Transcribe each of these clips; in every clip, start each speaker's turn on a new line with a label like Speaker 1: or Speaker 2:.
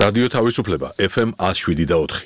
Speaker 1: რადიო თავისუფლება FM 107.4.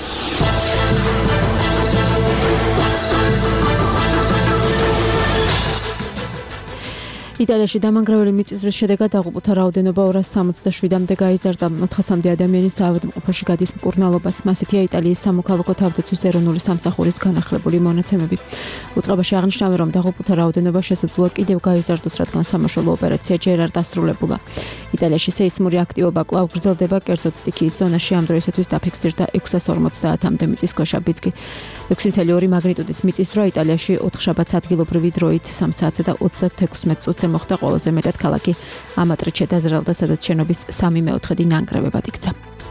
Speaker 2: იტალიაში დამანგრეველი მიწისძვრის შედეგად დაღუპულთა რაოდენობა 267-მდე გაიზარდა. 400-მდე ადამიანი საავადმყოფოში გადის მკურნალობას. მასეთია იტალიის სამოქალაქო თავდაცვის ეროვნული სამსახურის განახლებული მონაცემები. უწყებაში აღნიშნავენ, რომ დაღუპულთა რაოდენობა შესაძლოა კიდევ გაიზარდოს, რადგან სამაშველო ოპერაცია ჯერ არ დასრულებულა. იტალიაში სეისმური აქტივობა კვლავ გრძელდება, კერძოდ სტიქიის ზონაში ამ დროისათვის დაფიქსირდა 640 საათამდე მიწისქვეშა ბიძგი. 6.2 მაგნიტუდის მიწისძვრა იტალიაში 4 შაბათს ადგილობრივი დროით 3 საათსა და 36 წუთზე მოხდა. ყველაზე მეტად ქალაქი ამატრიჩე დაზრალდა, სადაც შენობის 3/4 ნანგრევებად იქცა.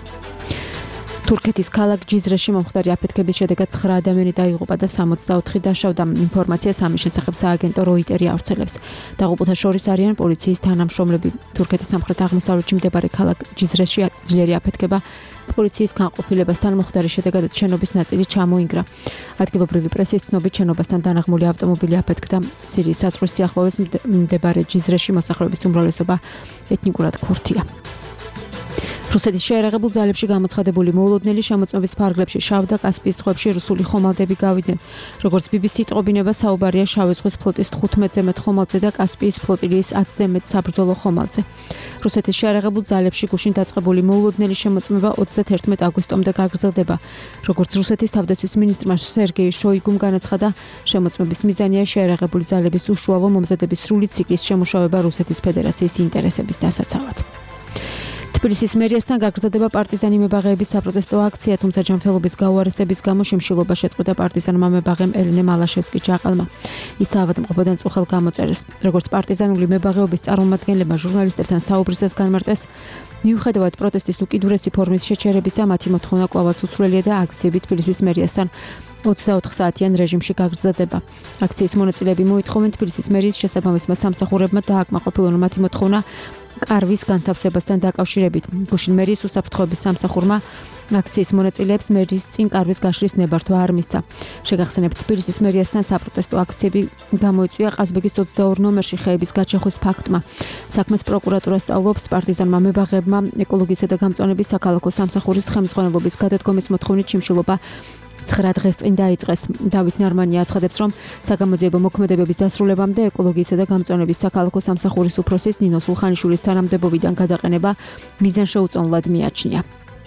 Speaker 2: თურქეთის ქალაქ ჯიზრეში მომხდარი აფეთქების შედეგად 9 ადამიანი დაიღუპა და 64 დაშავდა. ინფორმაციას ამის შესახებ სააგენტო როიტერი ავრცელებს. დაღუპულთა შორის არიან პოლიციის თანამშრომლები. თურქეთის სამხრეთ-აღმოსავლეთში მდებარე ქალაქ ჯიზრეში ძლიერი აფეთქება პოლიციის განყოფილებასთან მომხდარი შედეგად შენობის ნაწილი ჩამოინგრა. ადგილობრივი პრესის ცნობით შენობასთან დანაღმული ავტომობილი აფეთქდა. სირიის საზღვრის სიახლოვეს მდებარე ჯიზრეში მოსახლეობის უმრავლესობა ეთნიკურად ქურთია. რუსეთის შეერაღებულ ძალებში გამოცხადებული მოულოდნელი შემოწმების ფარგლებში შავ და კასპიის ზღვებში რუსული ხომალდები გავიდნენ. როგორც BBC ტყობინება, საუბარია შავი ზღვის ფლოტის 15-ზე მეტ ხომალდზე და კასპიის ფლოტილიის 10-ზე მეტ საბრძოლო ხომალდზე. რუსეთის შეერაღებულ ძალებში გუშინ დაწყებული მოულოდნელი შემოწმება 31 აგვისტომდე გაგრძელდება. როგორც რუსეთის თავდაცვის მინისტრმა სერგეი შოიგუმ განაცხადა, შემოწმების მიზანია შეერაღებული ძალების უშუალო მომზადების სრული ციკლის შემუშავება რუსეთის ფედერაციის ინტერესების დასაცავად. თბილისის მერიასთან გაგრძელდება პარტიზანი მებაღეების საპროტესტო აქცია, თუმცა ჯანმრთელობის გაუარესების გამო შიმშილობა შეწყვიტა პარტიზანმა მებაღემ ელენე მალაშევსკი-ჯაყელმა. ის საავადმყოფოდან წუხელ გამოწერეს. როგორც პარტიზანული მებაღეობის წარმომადგენლებმა ჟურნალისტებთან საუბრისას განმარტეს, მიუხედავად პროტესტის უკიდურესი ფორმის შეჩერებისა, მათი მოთხოვნა კვლავაც უცვლელია და აქციები თბილისის მერიასთან 24 საათიან რეჟიმში გაგრძელდება. აქციის მონაწილეები მოითხოვენ თბილისის მერიის შესაბამისმა სამსახურებმა დააკმაყოფილონ მათი მოთხოვნა კარვის განთავსებასთან დაკავშირებით. გუშინ მერიის უსაფრთხოების სამსახურმა აქციის მონაწილეებს მერიის წინ კარვის გაშლის ნებართვა არ მისცა. შეგახსენებთ, თბილისის მერიასთან საპროტესტო აქციები გამოიწვია ყაზბეგის 22 ნომერში ხეების გაჩეხვის ფაქტმა. საქმეს პროკურატურა სწავლობს. პარტიზანმა მებაღეებმა ეკოლოგიისა და გამწვანების საქალაქო სამსახურის ხელმძღვანელობის გადადგომის მოთხოვნით შიმშილობა 9 დღეს წინ დაიწყეს. დავით ნარმანია აცხადებს, რომ საგამოძიებო მოქმედებების დასრულებამდე ეკოლოგიისა და გამწვანების საქალაქო სამსახურის უფროსის ნინო სულხანიშვილის თანამდებობიდან გადაყენება მიზანშეუწონლად მიაჩნია.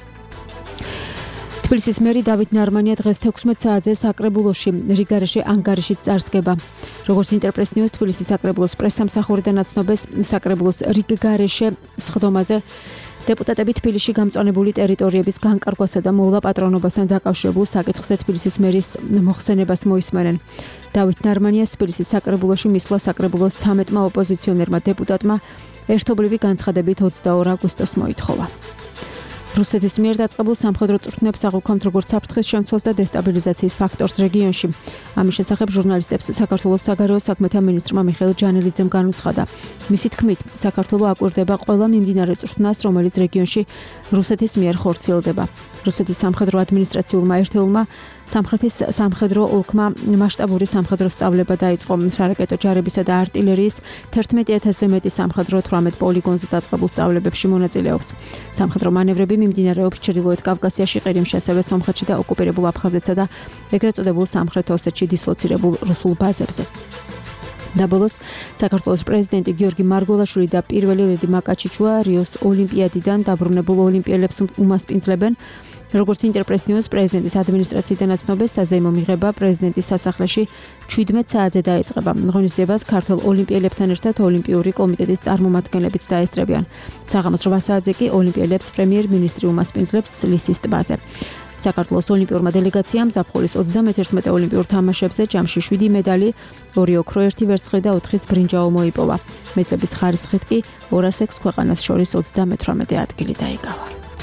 Speaker 2: თბილისის მერი დავით ნარმანია დღეს 16 საათზე საკრებულოში რიგარეში ანგარიშით წარსდგება. როგორც ინტერპრეს ნიუს თბილისის საკრებულოს პრესსამსახურიდან აცნობეს, საკრებულოს რიგგარეშე სხდომაზე დეპუტატები თბილისში გამწვანებული ტერიტორიების განკარგვასა და მოვლა პატრონობასთან დაკავშირებულ საკითხზე თბილისის მერის მოხსენებას მოისმენენ. დავით ნარმანიას თბილისის საკრებულოში მისვლა საკრებულოს 13-მა ოპოზიციონერმა დეპუტატმა ერთობლივი განცხადებით 22 აგვისტოს მოითხოვა. რუსეთის მიერ დაწყებულ სამხედრო წვრთნებს აღუქვამთ როგორც საფრთხის შემცველს და დესტაბილიზაციის ფაქტორს რეგიონში. ამის შესახებ ჟურნალისტებს საქართველოს საგარეო საქმეთა მინისტრმა მიხეილ ჯანელიძემ განუცხადა. მისი თქმით, საქართველო აკვირდება ყველა მიმდინარე წვრთნას, რომელიც რეგიონში რუსეთის მიერ ხორციელდება. რუსეთის სამხედრო ადმინისტრაციულმა ერთეულმა სამხრეთის სამხედრო ოლქმა მასშტაბური სამხედრო სწავლება დაიწყო. სარაკეტო ჯარებისა და არტილერიის 11,000-ზე მეტი სამხედრო 18 პოლიგონზე დაწყებულ სწავლებებში მონაწილეობს. სამხედრო მანევრები მიმდინარეობს ჩრდილოეთ კავკასიაში, ყირიმში, ასევე სომხეთში და ოკუპირებულ აფხაზეთსა და ეგრეთ წოდებულ სამხრეთ ოსეთში დისლოცირებულ რუსულ ბაზებზე. დაბოლოს საქართველოს პრეზიდენტი გიორგი მარგველაშვილი და პირველი ლედი მაკაჩიჩუა რიოს ოლიმპიადიდან დაბრუნებულ ოლიმპიელებს უმასპინძლებენ. როგორც ინტერპრეს ნიუს პრეზიდენტის ადმინისტრაციიდან აცნობეს, საზეიმო მიღება პრეზიდენტის სასახლეში 17 საათზე დაიწყება. ღონისძიებას ქართველ ოლიმპიელებთან ერთად ოლიმპიური კომიტეტის წარმომადგენლებიც დაესწრებიან. საღამოს 8 საათზე კი ოლიმპიელებს პრემიერ-მინისტრი უმასპინძლებს ლისის ტბაზე. საქართველოს ოლიმპიურმა დელეგაციამ ზაფხულის 31 ოლიმპიურ თამაშებზე ჯამში 7 მედალი, 2 ოქრო, 1 ვერცხლი და 4 ბრინჯაო მოიპოვა. მედლების ხარისხით კი 206 ქვეყანას შორის 38 ადგილი დაიკავა.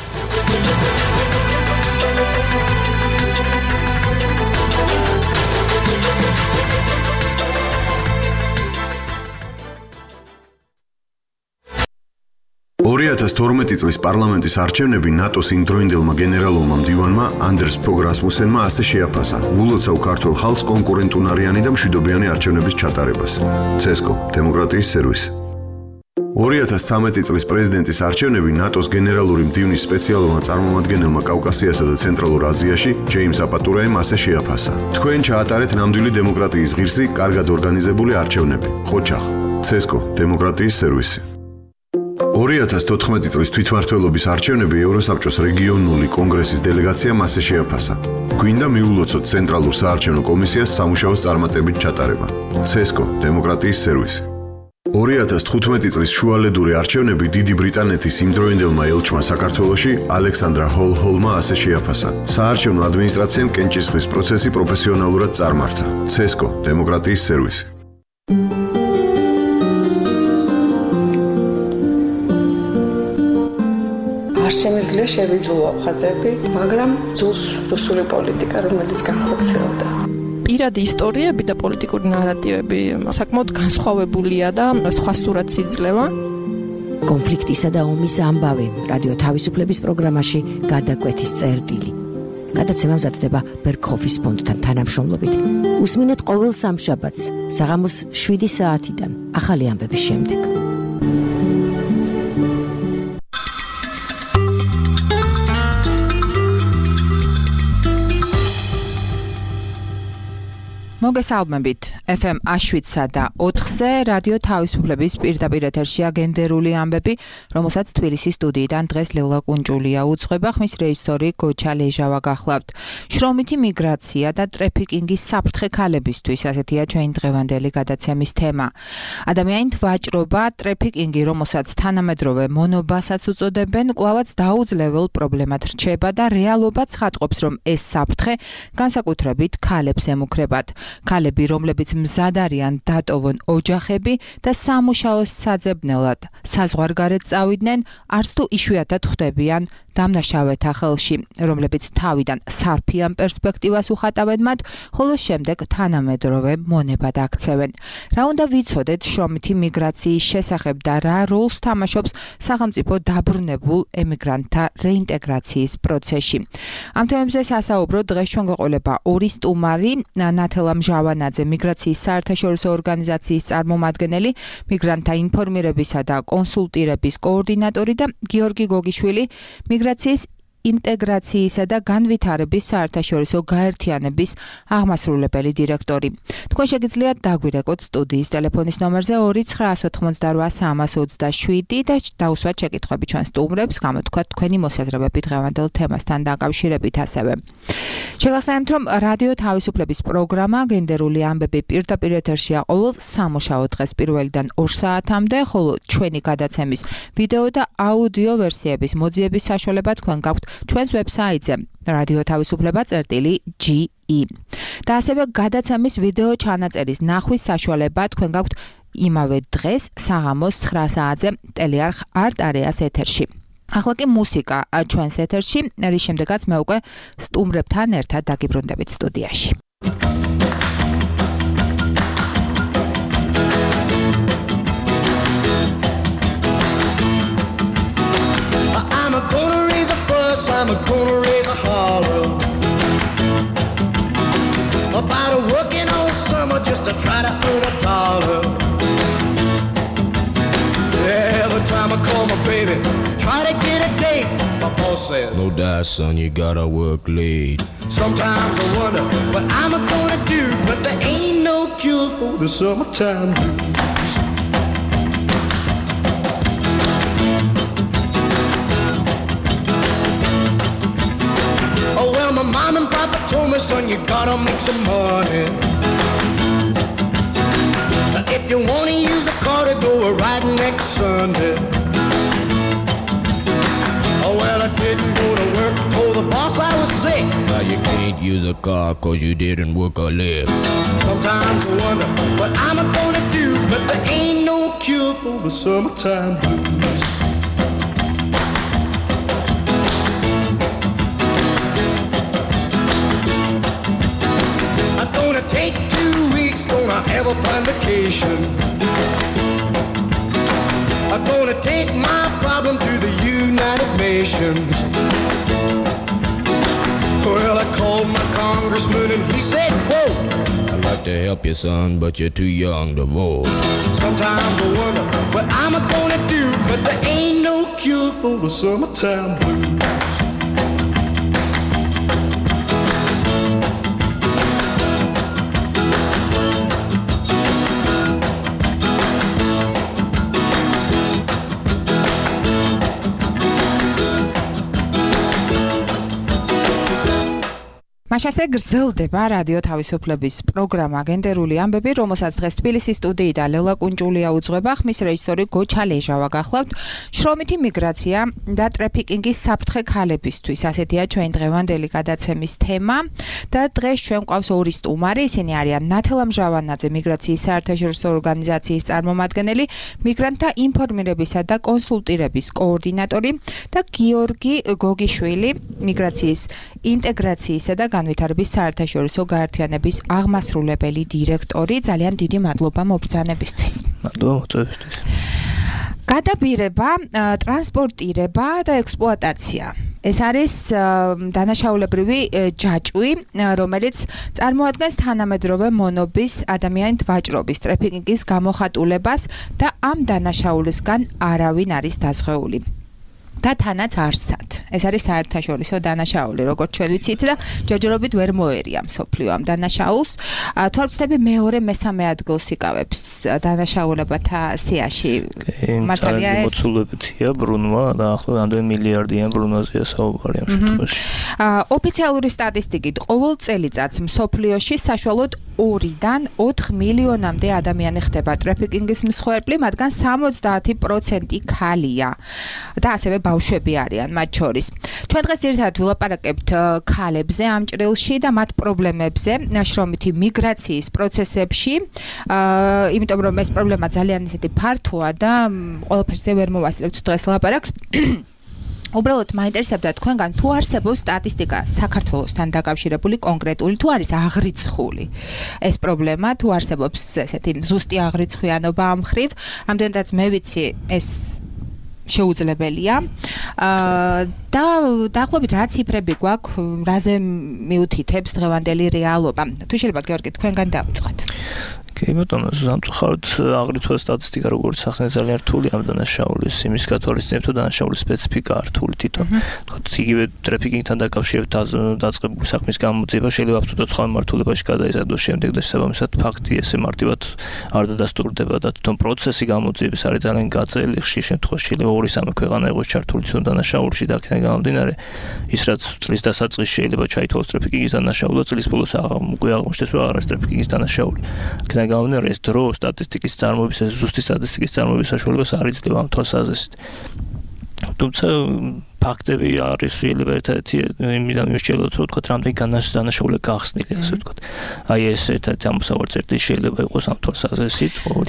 Speaker 3: წლის პარლამენტის არჩევნები ნატოს იმდროინდელმა გენერალურმა მდივანმა ანდერს ფოგ რასმუსენმა ასე შეაფასა: ვულოცავ ქართულ ხალხს კონკურენტუნარიანი და მშვიდობიანი არჩევნების ჩატარებას. CESCO, დემოკრატიის სერვისი. 2013 წლის პრეზიდენტის არჩევნები ნატოს გენერალური მდივნის სპეციალურმა წარმომადგენელმა კავკასიასა და ცენტრალურ აზიაში ჯეიმს აპატურაიმ ასე შეაფასა. თქვენ ჩაატარეთ ნამდვილი დემოკრატიის ღირსი, კარგად ორგანიზებული არჩევნები. ხოჩახ, ცესკო, დემოკრატიის სერვისი. 2014 წლის თვითმმართველობის არჩევნები ევროსაბჭოს რეგიონული კონგრესის დელეგაციამ ასე შეაფასა. გვინდა მიულოცოთ ცენტრალურ საარჩევნო კომისიას სამუშაოს წარმატებით ჩატარება. ცესკო, დემოკრატიის სერვისი. 2015 წლის შუალედური არჩევნები დიდი ბრიტანეთის იმდროინდელმა ელჩმა საქართველოში ალექსანდრა ჰოლჰოლმა ასე შეაფასა. საარჩევნო ადმინისტრაციამ კენჭისყრის პროცესი პროფესიონალურად წარმართა. ცესკო, დემოკრატიის სერვისი.
Speaker 4: არ შემიძლია შევიძულო ხაზები, მაგრამ ძულს რუსული პოლიტიკა, რომელიც განხორციელდა.
Speaker 5: პირადი ისტორიები და პოლიტიკური ნარატივები საკმაოდ განსხვავებულია და სხვა სურათს იძლევა.
Speaker 6: კონფლიქტისა და ომის ამბავი რადიო თავისუფლების პროგრამაში გადაკვეთის წერტილი. გადაცემა მზადდება ბერგჰოფის ფონდთან თანამშრომლობით. უსმინეთ ყოველ სამშაბათს საღამოს 7 საათიდან ახალი ამბების შემდეგ.
Speaker 7: მოგესალმებით. FM Ashwitsa და 4-ზე რადიო თავისუფლების პირდაპირ ეთერშია გენდერული ამბები, რომელსაც თბილისის სტუდიიდან დღეს ლელა კუნჭულია უძღვება, ხმის რეჟისორი გოჩა ლეჟავა გახლავთ. შრომითი მიგრაცია და ტრეფიკინგის საფრთხე ქალებისთვის, ასეთია ჩვენი დღევანდელი გადაცემის თემა. ადამიანით ვაჭრობა, ტრეფიკინგი, რომელსაც თანამედროვე მონობასაც უწოდებენ, კვლავაც დაუძლებელ პრობლემად რჩება და რეალობა ცხადყოფს, რომ ეს საფრთხე განსაკუთრებით ქალებს ემუქრებათ. ქალები, რომლებიც მზად არიან დატოვონ ოჯახები და სამუშაოს საძებნელად საზღვარგარეთ წავიდნენ, არც თუ იშვიათად ხვდებიან დამნაშავეთა ხელში, რომლებიც თავიდან სარფიან პერსპექტივას უხატავენ მათ, ხოლო შემდეგ თანამედროვე მონებად აქცევენ. რა უნდა ვიცოდეთ შრომითი მიგრაციის შესახებ და რა როლს თამაშობს სახელმწიფო დაბრუნებულ ემიგრანტთა რეინტეგრაციის პროცესში. ამ თემებზე სასაუბროდ დღეს ჩვენ გვეყოლება ორი სტუმარი, ნათელა მჟავანაძე, მიგრაციის საერთაშორისო ორგანიზაციის წარმომადგენელი, მიგრანტთა ინფორმირებისა და კონსულტირების კოორდინატორი და გიორგი გოგიშვილი, მიგრაციის ინტეგრაციისა და განვითარების საერთაშორისო გაერთიანების აღმასრულებელი დირექტორი. თქვენ შეგიძლიათ დაგვირეკოთ სტუდიის ტელეფონის ნომერზე 298-327 და დაუსვათ შეკითხვები ჩვენ სტუმრებს, გამოთქვათ თქვენი მოსაზრებები დღევანდელ თემასთან დაკავშირებით ასევე. შეგახსენებთ, რომ რადიო თავისუფლების პროგრამა გენდერული ამბები პირდაპირ ეთერშია ყოველ სამუშაო დღეს პირველიდან 2 საათამდე, ხოლო ჩვენი გადაცემის ვიდეო და აუდიო ვერსიების მოძიების საშუალება თქვენ გაქვთ ჩვენს ვებსაიტზე radioთავისუფლება.ge და ასევე გადაცემის ვიდეო ჩანაწერის ნახვის საშუალება თქვენ გაქვთ იმავე დღეს საღამოს 9 საათზე ტელეარხ არტ არეას ეთერში. ახლა კი მუსიკა ჩვენს ეთერში, რის შემდეგაც მე უკვე სტუმრებთან ერთად დაგიბრუნდებით სტუდიაში.
Speaker 8: I'm gonna raise a holler about working all summer just to try to earn a dollar. Every time I call my baby, try to get a date, my boss says, no die son, you gotta work late. Sometimes I wonder what I'm gonna do, but there ain't no cure for the summertime blues. My mom and papa told me, son, you gotta make some money. If you wanna use the car to go riding next Sunday. Oh, well, I didn't go to work, told the boss I was sick. Now you can't use a car cause you didn't work a lick. Sometimes I wonder what I'm gonna do, but there ain't no cure for the summertime blues. Take 2 weeks, gonna have a fun vacation. I'm gonna take my problem to the United Nations. Well, I called my congressman and he said, quote, I'd like to help you, son, but you're too young to vote. Sometimes I wonder what I'm gonna do, but there ain't no cure for the summertime blues.
Speaker 7: მაშასე გრძელდება რადიო თავისუფლების პროგრამა გენდერული ამბები, რომელსაც დღეს თბილისის სტუდიიდან ლელა კუნჭულია უძღვება, ხმის რეჟისორი გოჩა ლეჟავა გახლავთ. შრომითი მიგრაცია და ტრაფიკინგის საფრთხე ქალებისთვის, ასეთია ჩვენი დღევანდელი გადაცემის თემა და დღეს ჩვენ გვყავს ორი სტუმარი, ისინი არიან ნათელა მჟავანაძე, მიგრაციის საერთაშორისო ორგანიზაციის წარმომადგენელი, მიგრანტთა ინფორმირებისა და კონსულტირების კოორდინატორი და გიორგი გოგიშვილი, მიგრაციის ინტეგრაციისა და განვითარების საერთაშორისო გაერთიანების აღმასრულებელი დირექტორი. ძალიან დიდი მადლობა მობრძანებისთვის.
Speaker 9: მადლობა მოწვევისთვის.
Speaker 7: გადაბირება, ტრანსპორტირება და ექსპლუატაცია. ეს არის დანაშაულებრივი ჯაჭვი, რომელიც წარმოადგენს თანამედროვე მონობის ადამიანით ვაჭრობის, ტრაფიკინგის გამოხატულებას და ამ დანაშაულისგან არავინ არის დაზღვეული. და თანაც არსად. ეს არის საერთაშორისო დანაშაული, როგორც ჩვენ ვიცით და ჯერჯერობით ვერ მოერია მსოფლიო ამ დანაშაულს. თვალწინები მეორე მესამე ადგილს იკავებს დანაშაულებათა სიაში. მართალია ეს?
Speaker 9: მოცულებითია ბრუნვა და ახლა რამდენი მილიარდიან ბრუნვაზეა საუბარი ამ შემთხვევაში.
Speaker 7: ოფიციალური სტატისტიკით ყოველ წელიწადს მსოფლიოში საშუალოდ 2-დან 4 მილიონამდე ადამიანი ხდება ტრაფიკინგის მსხვერპლი, მათგან 70% ქალია და ასევე ბავშვები არიან მათ შორის. ჩვენ დღეს ერთად ვილაპარაკებთ ქალებზე ამ ჭრილში და მათ პრობლემებზე შრომითი მიგრაციის პროცესებში, იმიტომ რომ ეს პრობლემა ძალიან ისეთი ფართოა და ყველაფერზე ვერ მოვასწრებთ დღეს ლაპარაკს. უბრალოდ მაინტერესებდა თქვენგან თუ არსებობს სტატისტიკა საქართველოსთან დაკავშირებული კონკრეტული, თუ არის აღრიცხული ეს პრობლემა, თუ არსებობს ესეთი ზუსტი აღრიცხვიანობა ამ მხრივ, რამდენადაც მე ვიცი ეს შეუძლებელია და დაახლოებით რა ციფრები გვაქვს, რაზე მიუთითებს დღევანდელი რეალობა. თუ შეიძლება გიორგი თქვენგან დავიწყოთ.
Speaker 9: კი ბატონო, სამწუხაროდ აღრიცხვა სტატისტიკა როგორც ახსენე ძალიან რთული ამ დანაშაულის, იმის გათვალისწინებით რომ დანაშაულის სპეციფიკა რთული თვითონ. თქო, იგივე ტრაფიკინგთან დაკავშირებით დაწყებული საქმის გამოძიება შეიძლება აბსოლუტურად სხვა მართულებაში გადაიზარდოს შემდეგ და შესაბამისად ფაქტი ესე მარტივად არ დადასტურდება და თვითონ პროცესი გამოძიების არის ძალიან გაწელი, ხშირ შემთხვევაში შეიძლება 2-3 ქვეყანა იყოს ჩართული თვითონ დანაშაულში და აქედან გამომდინარე ის რაც წლის დასაწყისში შეიძლება ჩაითვალოს ტრაფიკინგის დანაშაული და წლის ბოლოს უკვე აღმოჩნდეს რომ არ არის ტრაფიკინგის დანაშაული. გამონერე ეს დრო სტატისტიკის წარმოების, ეს ზუსტი სტატისტიკის წარმოების საშუალებას არ იძლევა ამ თვალსაზრისით. თუმცა ფაქტები არის შეიძლება ერთ-ერთი იმიდან მივსჯელოთ, რომ თქვა რამდენი დანაშაული გახსნილი, ასე ვთქვათ. აი ეს ერთ-ერთი ამოსავალი წერტილი შეიძლება იყოს ამ თვალსაზრისით,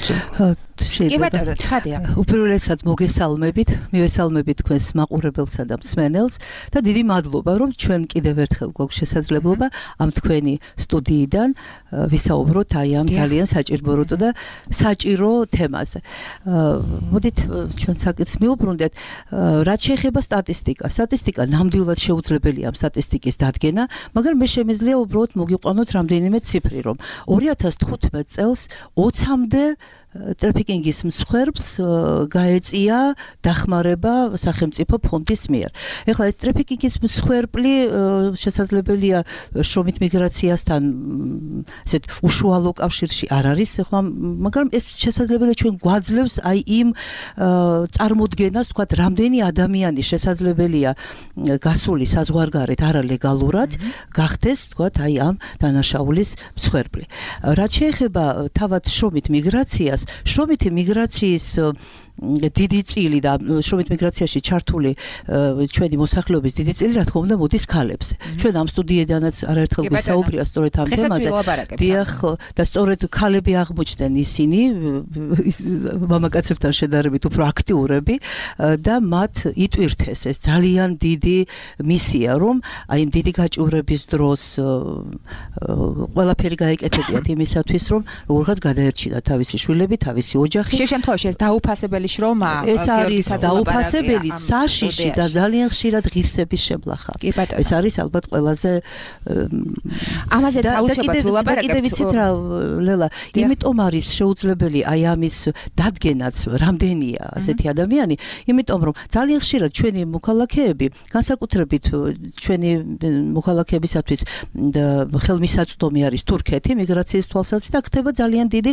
Speaker 10: უპირველესად მოგესალმებით, მივესალმებით თქვენს მაყურებელსა და მსმენელს და დიდი მადლობა, რომ ჩვენ კიდევ ერთხელ გვაქვს შესაძლებლობა ამ თქვენი სტუდიიდან ვისაუბროთ აი ამ ძალიან საჭირო და საჭირო თემაზე. მოდით ჩვენ საკითხს მივუბრუნდეთ, რაც შეეხება სტატისტიკა ნამდვილად შეუძლებელია ამ სტატისტიკის დადგენა, მაგრამ მე შემიძლია უბრალოდ მოგიყვანოთ რამდენიმე ციფრი, რომ 2015 წელს 20-მდე ტრაფიკინგის მსხვერპლს გაეწია დახმარება სახელმწიფო ფონდის მიერ. ეხლა ეს ტრაფიკინგის მსხვერპლი შესაძლებელია შრომით მიგრაციასთან ესეთ უშუალო კავშირში არ არის, ეხლა მაგრამ ეს შესაძლებელია ჩვენ გვაძლევს აი იმ წარმოდგენას, თქვათ, რამდენი ადამიანი შესაძლებელია გასული საზღვარგარეთ არალეგალურად გახდეს, თქვათ, აი ამ დანაშაულის მსხვერპლი. რაც შეეხება თავად შრომით მიგრაციას, შრომითი მიგრაციის დიდი წილი და შრომით მიგრაციაში ჩართული ჩვენი მოსახლეობის დიდი წილი რა თქმა უნდა მოდის ქალებზე. ჩვენ ამ სტუდიიდანაც არაერთხელ გვისაუბრია სწორედ ამ თემაზე. დიახ, და სწორედ ქალები აღმოჩნდნენ ისინი მამაკაცებთან შედარებით უფრო აქტიურები და მათ იტვირთეს ეს ძალიან დიდი მისია, რომ აი იმ დიდი გაჭირვების დროს ყველაფერი გაეკეთებიათ იმისათვის, რომ როგორღაც გადაერჩინათ თავისი შვილები, თავისი ოჯახი.
Speaker 7: შე შემთხვევაში ეს დაუფასებელი შრომა
Speaker 10: ეს არის დაუფასებელი საშიში და ძალიან ხშირად ღირსების შემლახა. ეს არის ალბათ ყველაზე
Speaker 7: ამაზეც აუცილებლად ვილაპარაკებთ.
Speaker 10: კიდე ვიცით რა ლელა, იმიტომ არის შეუძლებელი აი ამის დადგენაც რამდენია ასეთი ადამიანი, იმიტომ რომ ძალიან ხშირად ჩვენი მოქალაქეები, განსაკუთრებით ჩვენი მოქალაქეებისათვის ხელმისაწვდომი არის თურქეთი მიგრაციის თვალსაზრისით და ხდება ძალიან დიდი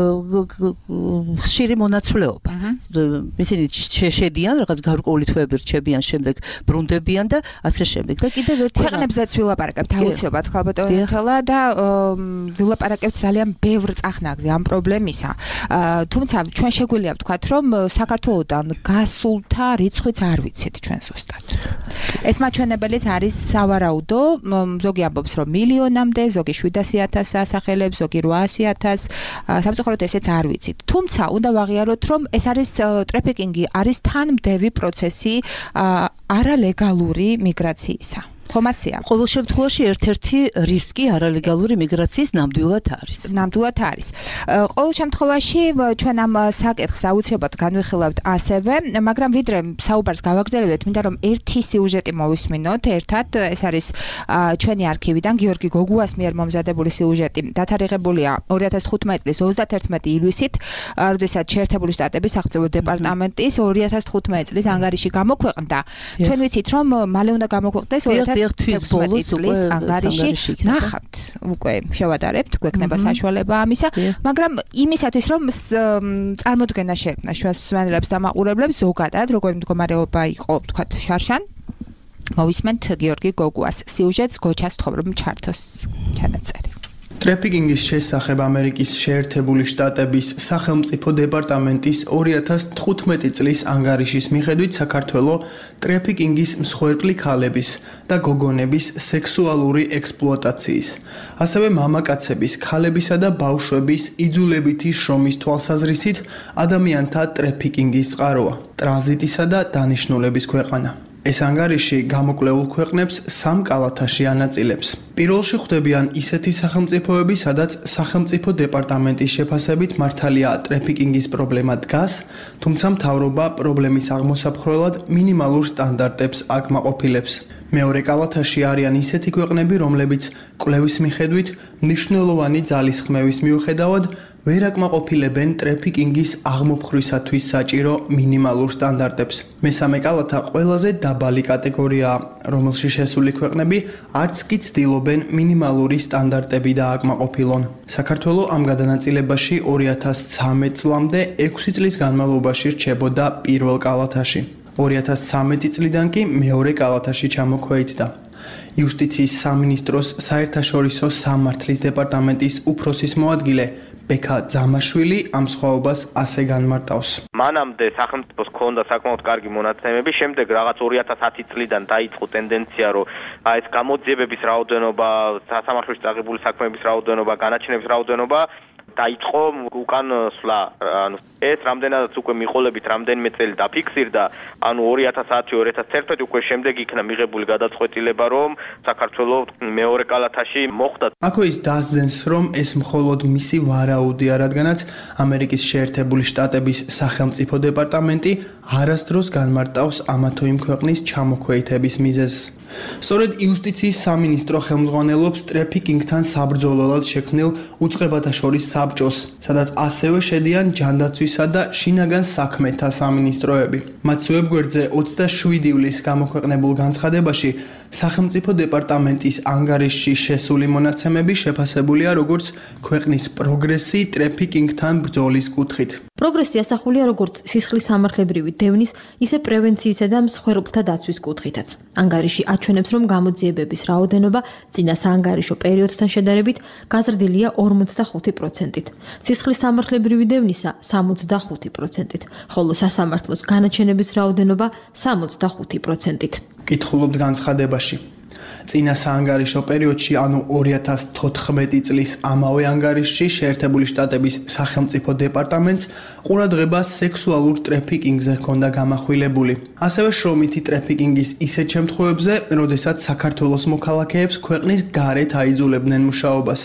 Speaker 10: ხშირი მონაცვლეობა. ისინი შედიან რაღაც გარკვეული თვეები რჩებიან, შემდეგ ბრუნდებიან და ასე შემდეგ. და კიდევ ერთი
Speaker 7: ქვეყნებზეც ვილაპარაკებთ აუცილებლად ხალბატონეთელა და ვილაპარაკებთ ძალიან ბევრ წახნაგზე ამ პრობლემისა. თუმცა ჩვენ შეგვიძლია ვთქვათ, რომ საქართველოსთან გასულთა რიცხვიც არ ვიცით ჩვენ ზუსტად. ეს მაჩვენებელიც არის სავარაუდო, ზოგი ამბობს, რომ მილიონამდე, ზოგი 700,000 ასახელებს, ზოგი 800,000, სამწუხაროდ ესეც არ ვიცით. თუმცა უნდა ვაღიაროთ, რომ ეს არის ტრაფიკინგი, არის თანმდევი პროცესი არალეგალური მიგრაციისა. ხომასია.
Speaker 10: ყოველ შემთხვევაში ერთ-ერთი რისკი არალეგალური მიგრაციის ნამდვილად არის.
Speaker 7: ყოველ შემთხვევაში ჩვენ ამ საკითხს აუცილებლად განვიხილავთ ასევე, მაგრამ ვიდრე საუბარს გავაგრძელებთ, მინდა რომ ერთი სიუჟეტი მოვისმინოთ ერთად, ეს არის ჩვენი არქივიდან გიორგი გოგუას მიერ მომზადებული სიუჟეტი. დათარიღებულია 2015 წლის 31 ივლისით, როდესაც შეერთებული შტატების სახელმწიფო დეპარტამენტის 2015 წლის ანგარიში გამოქვეყნდა. ჩვენ ვიცით, რომ მალე უნდა გამოქვეყნდეს 2016 წლის ანგარიში. ნახავთ, უკვე შევადარებთ, გვექნება საშუალება ამისა, მაგრამ იმისათვის რომ წარმოდგენა შეექმნა ჩვენს მსმენელებს და მაყურებლებს ზოგადად, როგორი მდგომარეობა იყო, ვთქვათ, შარშან, მოვისმენთ გიორგი გოგუას სიუჟეტს გოჩას თხრობამ ჩართოს ჩანაწერი.
Speaker 11: ტრაფიკინგის შესახებ ამერიკის შეერთებული შტატების სახელმწიფო დეპარტამენტის 2015 წლის ანგარიშის მიხედვით საქართველოს ტრაფიკინგის მსხვერპლი ქალების და გოგონების სექსუალური ექსპლუატაციის, ასევე მამაკაცების, ქალებისა და ბავშვების იძულებითი შრომის თვალსაზრისით ადამიანთა ტრაფიკინგის წყაროა, ტრანზიტისა და დანიშნულების ქვეყანა. ეს ანგარიში გამოკვლეულ ქვეყნებს 3 კალათაში ანაწილებს. პირველში ხვდებიან ისეთი სახელმწიფოები, სადაც სახელმწიფო დეპარტამენტის შეფასებით მართალია ტრაფიკინგის პრობლემა დგას, თუმცა მთავრობა პრობლემის აღმოსაფხვრელად მინიმალურ სტანდარტებს აკმაყოფილებს. მეორე კალათაში არიან ისეთი ქვეყნები, რომლებიც კვლევის მიხედვით მნიშვნელოვანი ძალისხმევის მიუხედავად ვერ აკმაყოფილებენ ტრაფიკინგის აღმოფხვრისათვის საჭირო მინიმალურ სტანდარტებს. მესამე კალათა ყველაზე დაბალი კატეგორიაა, რომელში შესული ქვეყნები არც კი ცდილობენ მინიმალური სტანდარტები დააკმაყოფილონ. საქართველოს ამ გადანაწილებაში 2013 წლამდე 6 წლის განმავლობაში რჩებოდა პირველ კალათაში. 2013 წლიდან კი მეორე კალათაში ჩამოქვეითდა. იუსტიციის სამინისტროს საერთაშორისო სამართლის დეპარტამენტის უფროსის მოადგილე ბექა ძამაშვილი ამ სხვაობას ასე განმარტავს.
Speaker 12: მანამდე სახელმწიფოს ჰქონდა საკმაოდ კარგი მონაცემები, შემდეგ რაღაც 2010 წლიდან დაიწყო ტენდენცია, რომ ეს გამოძიებების რაოდენობა, სასამართლოში წაღებული საქმეების რაოდენობა, განაჩენების რაოდენობა დაიწყო უკან სვლა. ანუ ეს რამდენადაც უკვე მიყოლებით რამდენიმე წელი დაფიქსირდა, ანუ 2010-2011 უკვე შემდეგ იქნა მიღებული გადაწყვეტილება, რომ საქართველოს მეორე კალათაში მოხვდა.
Speaker 11: აქვე ის დასძენს, რომ ეს მხოლოდ მისი ვარაუდია, რადგანაც ამერიკის შეერთებული შტატების სახელმწიფო დეპარტამენტი არასდროს განმარტავს ამა თუ იმ ქვეყნის ჩამოქვეითების მიზეზს. სწორედ იუსტიციის სამინისტრო ხელმძღვანელობს ტრაფიკინგთან საბრძოლველად შექმნილ უწყებათა შორის საბჭოს, სადაც ასევე შედიან ჯანდაცვისა და შინაგან საქმეთა სამინისტროები. მათ ვებგვერდზე 27 ივლისს გამოქვეყნებულ განცხადებაში სახელმწიფო დეპარტამენტის ანგარიშში შესული მონაცემები შეფასებულია როგორც ქვეყნის პროგრესი ტრაფიკინგთან ბრძოლის კუთხით.
Speaker 13: პროგრესი ასახულია როგორც სისხლის სამართლებრივი დევნის, ისე პრევენციისა და მსხვერპლთა დაცვის კუთხითაც. ანგარიში აჩვენებს, რომ გამოძიებების რაოდენობა წინა საანგარიშო პერიოდთან შედარებით გაზრდილია 45%-ით, სისხლის სამართლებრივი დევნისა 65%-ით, ხოლო სასამართლოს განაჩენების რაოდენობა 65%-ით.
Speaker 11: კითხულობთ განცხადებაში. წინა საანგარიშო პერიოდში, ანუ 2014 წლის ამავე ანგარიშში შეერთებული შტატების სახელმწიფო დეპარტამენტს ყურადღება სექსუალურ ტრეფიკინგზე ჰქონდა გამახვილებული. ასევე შრომითი ტრეფიკინგის ისეთ შემთხვევებზე, როდესაც საქართველოს მოქალაქეებს ქვეყნის გარეთ აიძულებდნენ მუშაობას.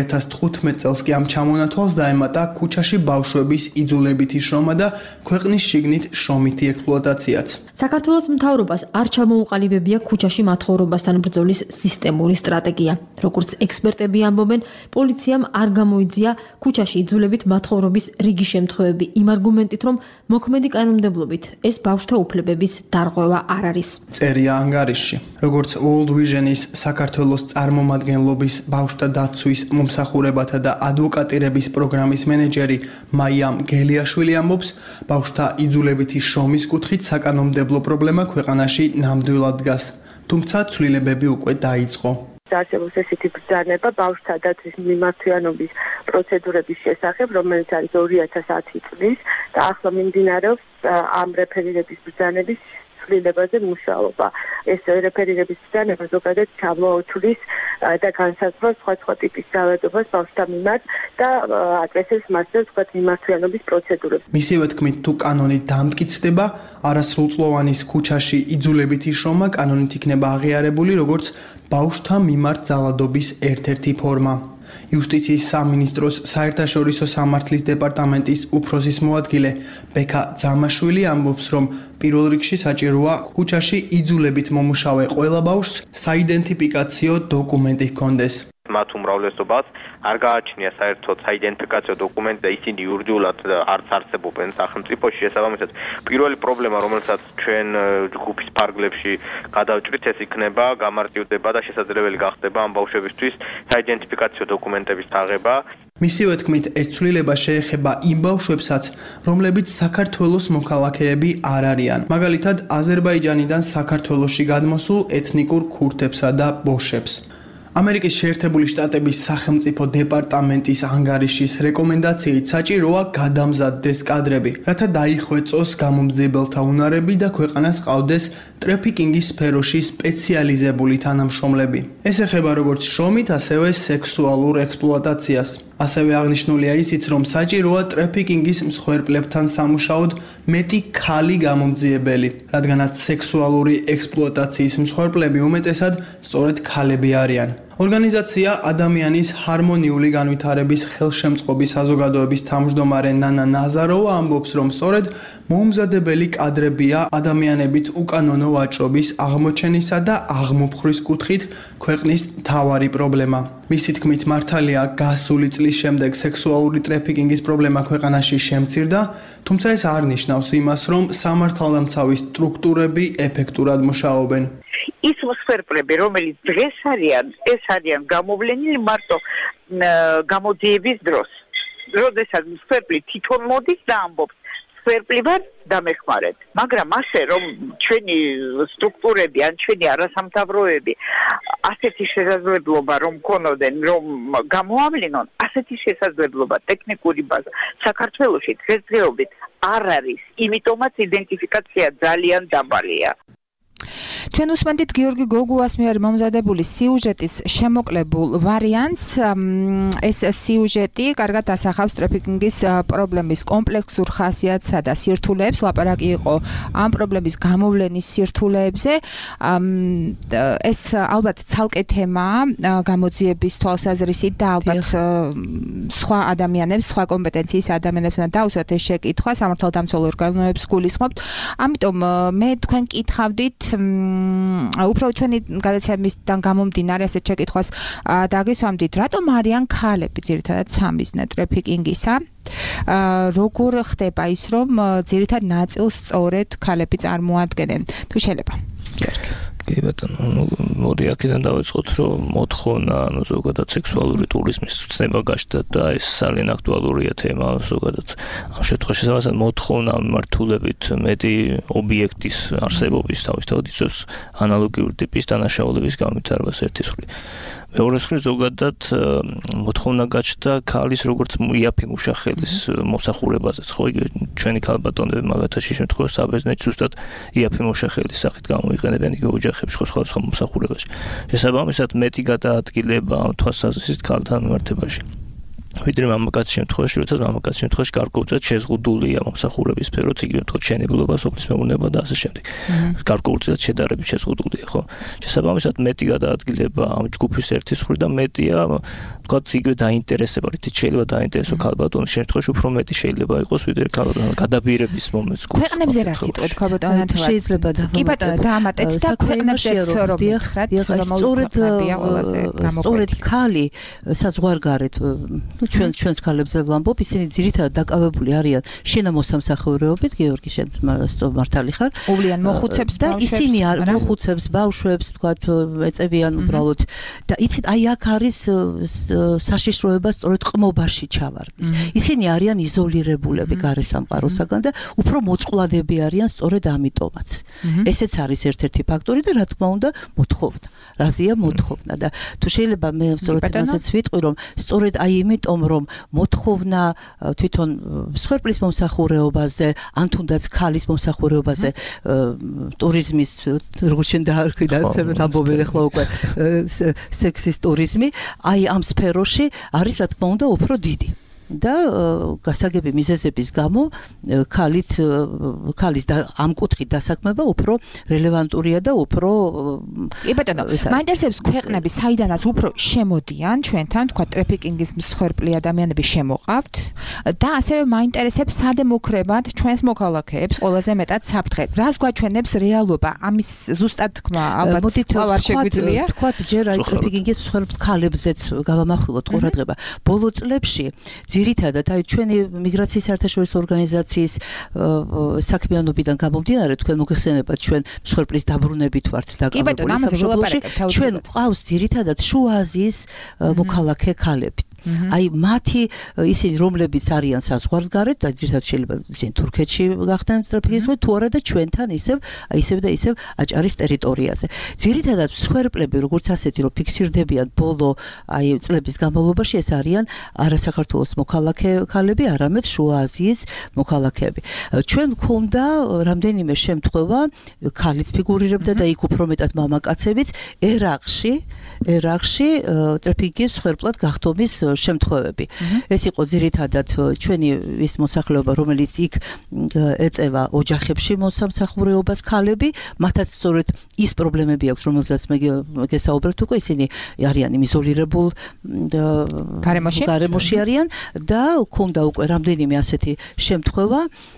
Speaker 11: 2015 წელს კი ამ ჩამონათვალს დაემატა ქუჩაში ბავშვების იძულებითი შრომა და ქვეყნის შიგნით შრომითი ექსპლუატაციაც.
Speaker 13: საქართველოს მთავრობას არ ჩამოუყალიბებია ქუჩაში მათხოვრობასთან ბრძოლის სისტემური სტრატეგია. როგორც ექსპერტები ამბობენ, პოლიციამ არ გამოიძია ქუჩაში იძულებით მათხოვრობის რიგი შემთხვევები იმ არგუმენტით, რომ მოქმედი კანონმდებლობით ეს ბავშვთა უფლებების დარღვევა არ არის.
Speaker 11: წერია ანგარიშში. როგორც World Vision-ის საქართველოს წარმომადგენლობის ბავშვთა დაცვის მომსახურებათა და ადვოკატირების პროგრამის მენეჯერი მაიამ გელიაშვილი ამბობს, ბავშვთა იძულებითი შრომის კუთხით საკანონმდებლო პრობლემა ქვეყანაში ნამდვილად დგას. თუმცა ცვლილებები უკვე დაიწყო.
Speaker 14: არსებობს ესეთი ბრძანება ბავშვთა დაცვის მიმართვიანობის პროცედურების შესახებ, რომელიც არის 2010 წლის და ახლა მიმდინარეობს ამ რეფერირების ბრძანების ცვლილებაზე მუშაობა. ეს რეფერირების ბრძანება ზოგადად ჩამოთვლის და განსაზღვრავს სხვა ტიპის ძალადობას ბავშვთა მიმართ და აკეთებს მასზე სხვა მიმართვიანობის პროცედურებს.
Speaker 11: მისივე თქმით, თუ კანონი დამტკიცდება, არასრულწლოვანის ქუჩაში იძულებითი შრომა კანონით იქნება აღიარებული როგორც ბავშვთა მიმართ ძალადობის ერთ-ერთი ფორმა. იუსტიციის სამინისტროს საერთაშორისო სამართლის დეპარტამენტის უფროსის მოადგილე ბექა ძამაშვილი ამბობს, რომ პირველ რიგში საჭიროა ქუჩაში იძულებით მომუშავე ყველა ბავშვს საიდენტიფიკაციო დოკუმენტი ჰქონდეს.
Speaker 12: მათ უმრავლესობას არ გააჩნია საერთოდ საიდენტიფიკაციო დოკუმენტი და ისინი იურიდიულად არც არსებობენ სახელმწიფოში. შესაბამისად, პირველი პრობლემა, რომელსაც ჩვენ ჯგუფის ფარგლებში გადავჭრით, ეს იქნება გამარტივდება და შესაძლებელი გახდება ამ ბავშვებისთვის საიდენტიფიკაციო დოკუმენტების აღება.
Speaker 11: მისივე თქმით, ეს ცვლილება შეეხება იმ ბავშვებსაც, რომლებიც საქართველოს მოქალაქეები არ არიან. მაგალითად, აზერბაიჯანიდან საქართველოში გადმოსულ ეთნიკურ ქურთებსა და ბოშებს. ამერიკის შეერთებული შტატების სახელმწიფო დეპარტამენტის ანგარიშის რეკომენდაციით საჭიროა გადამზადდეს კადრები, რათა დაიხვეწოს გამომძიებელთა უნარები და ქვეყანას ყავდეს ტრეფიკინგის სფეროში სპეციალიზებული თანამშრომლები. ეს ეხება როგორც შრომით, ასევე სექსუალურ ექსპლუატაციას. ასევე აღნიშნულია ისიც, რომ საჭიროა ტრეფიკინგის მსხვერპლებთან სამუშაოდ მეტი ქალი გამომძიებელი, რადგანაც სექსუალური ექსპლუატაციის მსხვერპლები უმეტესად სწორედ ქალები არიან. ორგანიზაცია ადამიანის ჰარმონიული განვითარების ხელშემწყობის საზოგადოების თავმჯდომარე ნანა ნაზაროვა ამბობს, რომ სწორედ მოუმზადებელი კადრებია ადამიანებით უკანონო ვაჭრობის აღმოჩენისა და აღმოფხვრის კუთხით ქვეყნის მთავარი პრობლემა. მისი თქმით, მართალია გასული წლის შემდეგ სექსუალური ტრეფიკინგის პრობლემა ქვეყანაში შემცირდა, თუმცა ეს არ ნიშნავს იმას, რომ სამართალდამცავი სტრუქტურები ეფექტურად მუშაობენ.
Speaker 15: ის მსხვერპლები, რომელიც დღეს არიან, ეს არიან გამოვლენილი მარტო გამოძიების დროს. როდესაც მსხვერპლი თვითონ მოდის და ამბობს, მსხვერპლი ვარ, დამეხმარეთ. მაგრამ ასე რომ ჩვენი სტრუქტურები ან ჩვენი არასამთავროები ასეთი შესაძლებლობა რომ ქონოდნენ, რომ გამოავლინონ, ასეთი შესაძლებლობა ტექნიკური ბაზა საქართველოში დღესდღეობით არ არის, იმიტომაც იდენტიფიკაცია ძალიან დაბალია.
Speaker 7: ჩვენ უსმენთ გიორგი გოგუას მიერ მომზადებული სიუჟეტის შემოკლებულ ვარიანტს. ეს სიუჟეტი კარგად ასახავს ტრეფიკინგის პრობლემის კომპლექსურ ხასიათსა და სირთულეებს. ლაპარაკი იყო ამ პრობლემის გამოვლენის სირთულეებზე. ეს ალბათ ცალკე თემაა გამოძიების თვალსაზრისით და ალბათ სხვა ადამიანებს, სხვა კომპეტენციის ადამიანებს უნდა დაუსვათ ეს შეკითხვა, სამართალდამცავ ორგანოებს გულისხმობთ. ამიტომ მე თქვენ კითხავდით უბრალოდ ჩვენი გადაცემისგან გამომდინარე ასეთ შეკითხვას დაგესვამდით, რატომ არიან ქალები ძირითადად სამიზნე ტრეფიკინგისა? როგორ ხდება ის, რომ ძირითად ნაწილს სწორედ ქალები წარმოადგენენ? თუ შეიძლება.
Speaker 9: კი ბატონო, მოდი აქედან დავიწყოთ, რომ მოთხოვნა, ზოგადად სექსუალური ტურიზმის ცნება გაჩნდა და ეს ძალიან აქტუალურია თემა ზოგადად. ამ შემთხვევაში შესაძლოა მოთხოვნა მიმართულებით მეტი ობიექტის არსებობის თავისთავად იწვევს ანალოგიური ტიპის დანაშაულების განვითარებას ერთის მხრივ. მეორე მხრივ ზოგადად მოთხოვნა გაჩნდა ქალის როგორც იაფი მუშახელის მოსახურებაზეც, ხო, ჩვენი ქალბატონები მაგათაში შემთხვევაში საბერძნეთში ზუსტად იაფი მუშახელის სახით გამოიყენებენ იგივე ოჯახებში, ხო, სხვადასხვა მოსახურებაში. შესაბამისად მეტი გადაადგილება თვალსაზრისით ქალთან მიმართებაში. ვიდრე მამაკაცის შემთხვევაში, როცა მამაკაცის შემთხვევაში გარკვეულწილად შეზღუდულია მომსახურების სფეროც, იგივე თქო შენებლობა, სოფლის მეურნეობა და ასე შემდეგ. გარკვეულწილად შედარებით შეზღუდულია, ხო? შესაბამისად მეტი გადაადგილება ამ ჯგუფის ერთის მხრივ და მეტია, თქო, იგივე დაინტერესება, რითიც შეიძლება დაინტერესო ქალბატონის შემთხვევაში უფრო მეტი შეიძლება იყოს, ვიდრე ქალბატონის გადაბირების მომენტს.
Speaker 7: ქვეყნებზე რა სიტყვით ქალბატონად
Speaker 10: შეიძლება და
Speaker 7: კი ბატონო დაამატეთ და ქვეყნებზეც რომ მითხრათ,
Speaker 10: სწორედ ქალი საზღვარგარეთ ჩვენს ქალებზე ვამბობ, ისინი ძირითადად დაკავებული არიან შენამოსამსახურეობით, გეორგი შენ მართალი ხარ.
Speaker 7: უვლიან მოხუცებს
Speaker 10: და ისინი მოხუცებს, ბავშვებს, თქვათ, ეწევიან უბრალოდ. და იცით, აი აქ არის საშიშროება სწორედ ყმობაში ჩავარდნის. ისინი არიან იზოლირებულები გარესამყაროსაგან და უფრო მოწყვლადები არიან სწორედ ამიტომაც. ესეც არის ერთ-ერთი ფაქტორი და რა თქმა უნდა, მოთხოვნა. რაზეა მოთხოვნა და თუ შეიძლება მე სწორედ ამასაც ვიტყვი, რომ სწორედ აი იმიტომ რომ მოთხოვნა თვითონ სხერპლის მომსახურეობაზე, ან თუნდაც ქალის მომსახურეობაზე, ტურიზმის როგორც შენ დაარქვი და ამბობენ ახლა უკვე სექსის ტურიზმი, აი ამ სფეროში არის რა თქმა უნდა უფრო დიდი. და გასაგები მიზეზების გამო ქალის ამ კუთხით დასაქმება უფრო რელევანტურია და უფრო
Speaker 7: კი ბატონო, მაინტერესებს ქვეყნები, საიდანაც უფრო შემოდიან ჩვენთან, თქვა ტრაფიკინგის მსხვერპლი ადამიანები შემოყავთ და ასევე მაინტერესებს სადემოკრებად ჩვენს მოქალაქეებს ყველაზე მეტად საფრთხე. რას გვაჩვენებს რეალობა? ამის ზუსტად თქმა ალბათ არ შეგვიძლია.
Speaker 10: თქვა ჯერ აი ტრაფიკინგის მსხვერპლ ქალებზეც გავამახვილოთ ყურადღება. ბოლო წლებში ძირითადად აი ჩვენი მიგრაციის საერთაშორისო ორგანიზაციის საქმიანობიდან გამომდინარე თქვენ მოგეხსენებათ ჩვენ მსხვერპლის დაბრუნებით ვართ დაკავებული სამშობლოში ჩვენ ყავს ძირითადად შუა აზიის მოქალაქე ქალები აი მათი ისინი რომლებიც არიან საზღვარგარეთ და ძირითადად შეიძლება ისინი თურქეთში გახდნენ ტრაფიკინგის თუ არა და ჩვენთან ისევ და ისევ აჭარის ტერიტორიაზე ძირითადად მსხვერპლები როგორც ასეთი რომ ფიქსირდებიან ბოლო აი წლების განმავლობაში ეს არიან არასაქართლოს მოქალაქე ქალები არამედ შუა აზიის მოქალაქეები ჩვენ გვქონდა რამდენიმე შემთხვევა ქალიც ფიგურირებდა და იქ უფრო მეტად მამაკაცებიც ერაყში ტრაფიკინგის მსხვერპლად გახდომის შემთხვევები. ეს იყო ძირითადად ჩვენი ის მოსახლეობა, რომელიც იქ ეწევა ოჯახებში მოსამსახურეობას ქალები, მათაც სწორედ ის პრობლემები აქვს, რომელზეც მე გესაუბრეთ უკვე, ისინი არიან იზოლირებულ გარემოში არიან და ქონდა უკვე რამდენიმე ასეთი შემთხვევა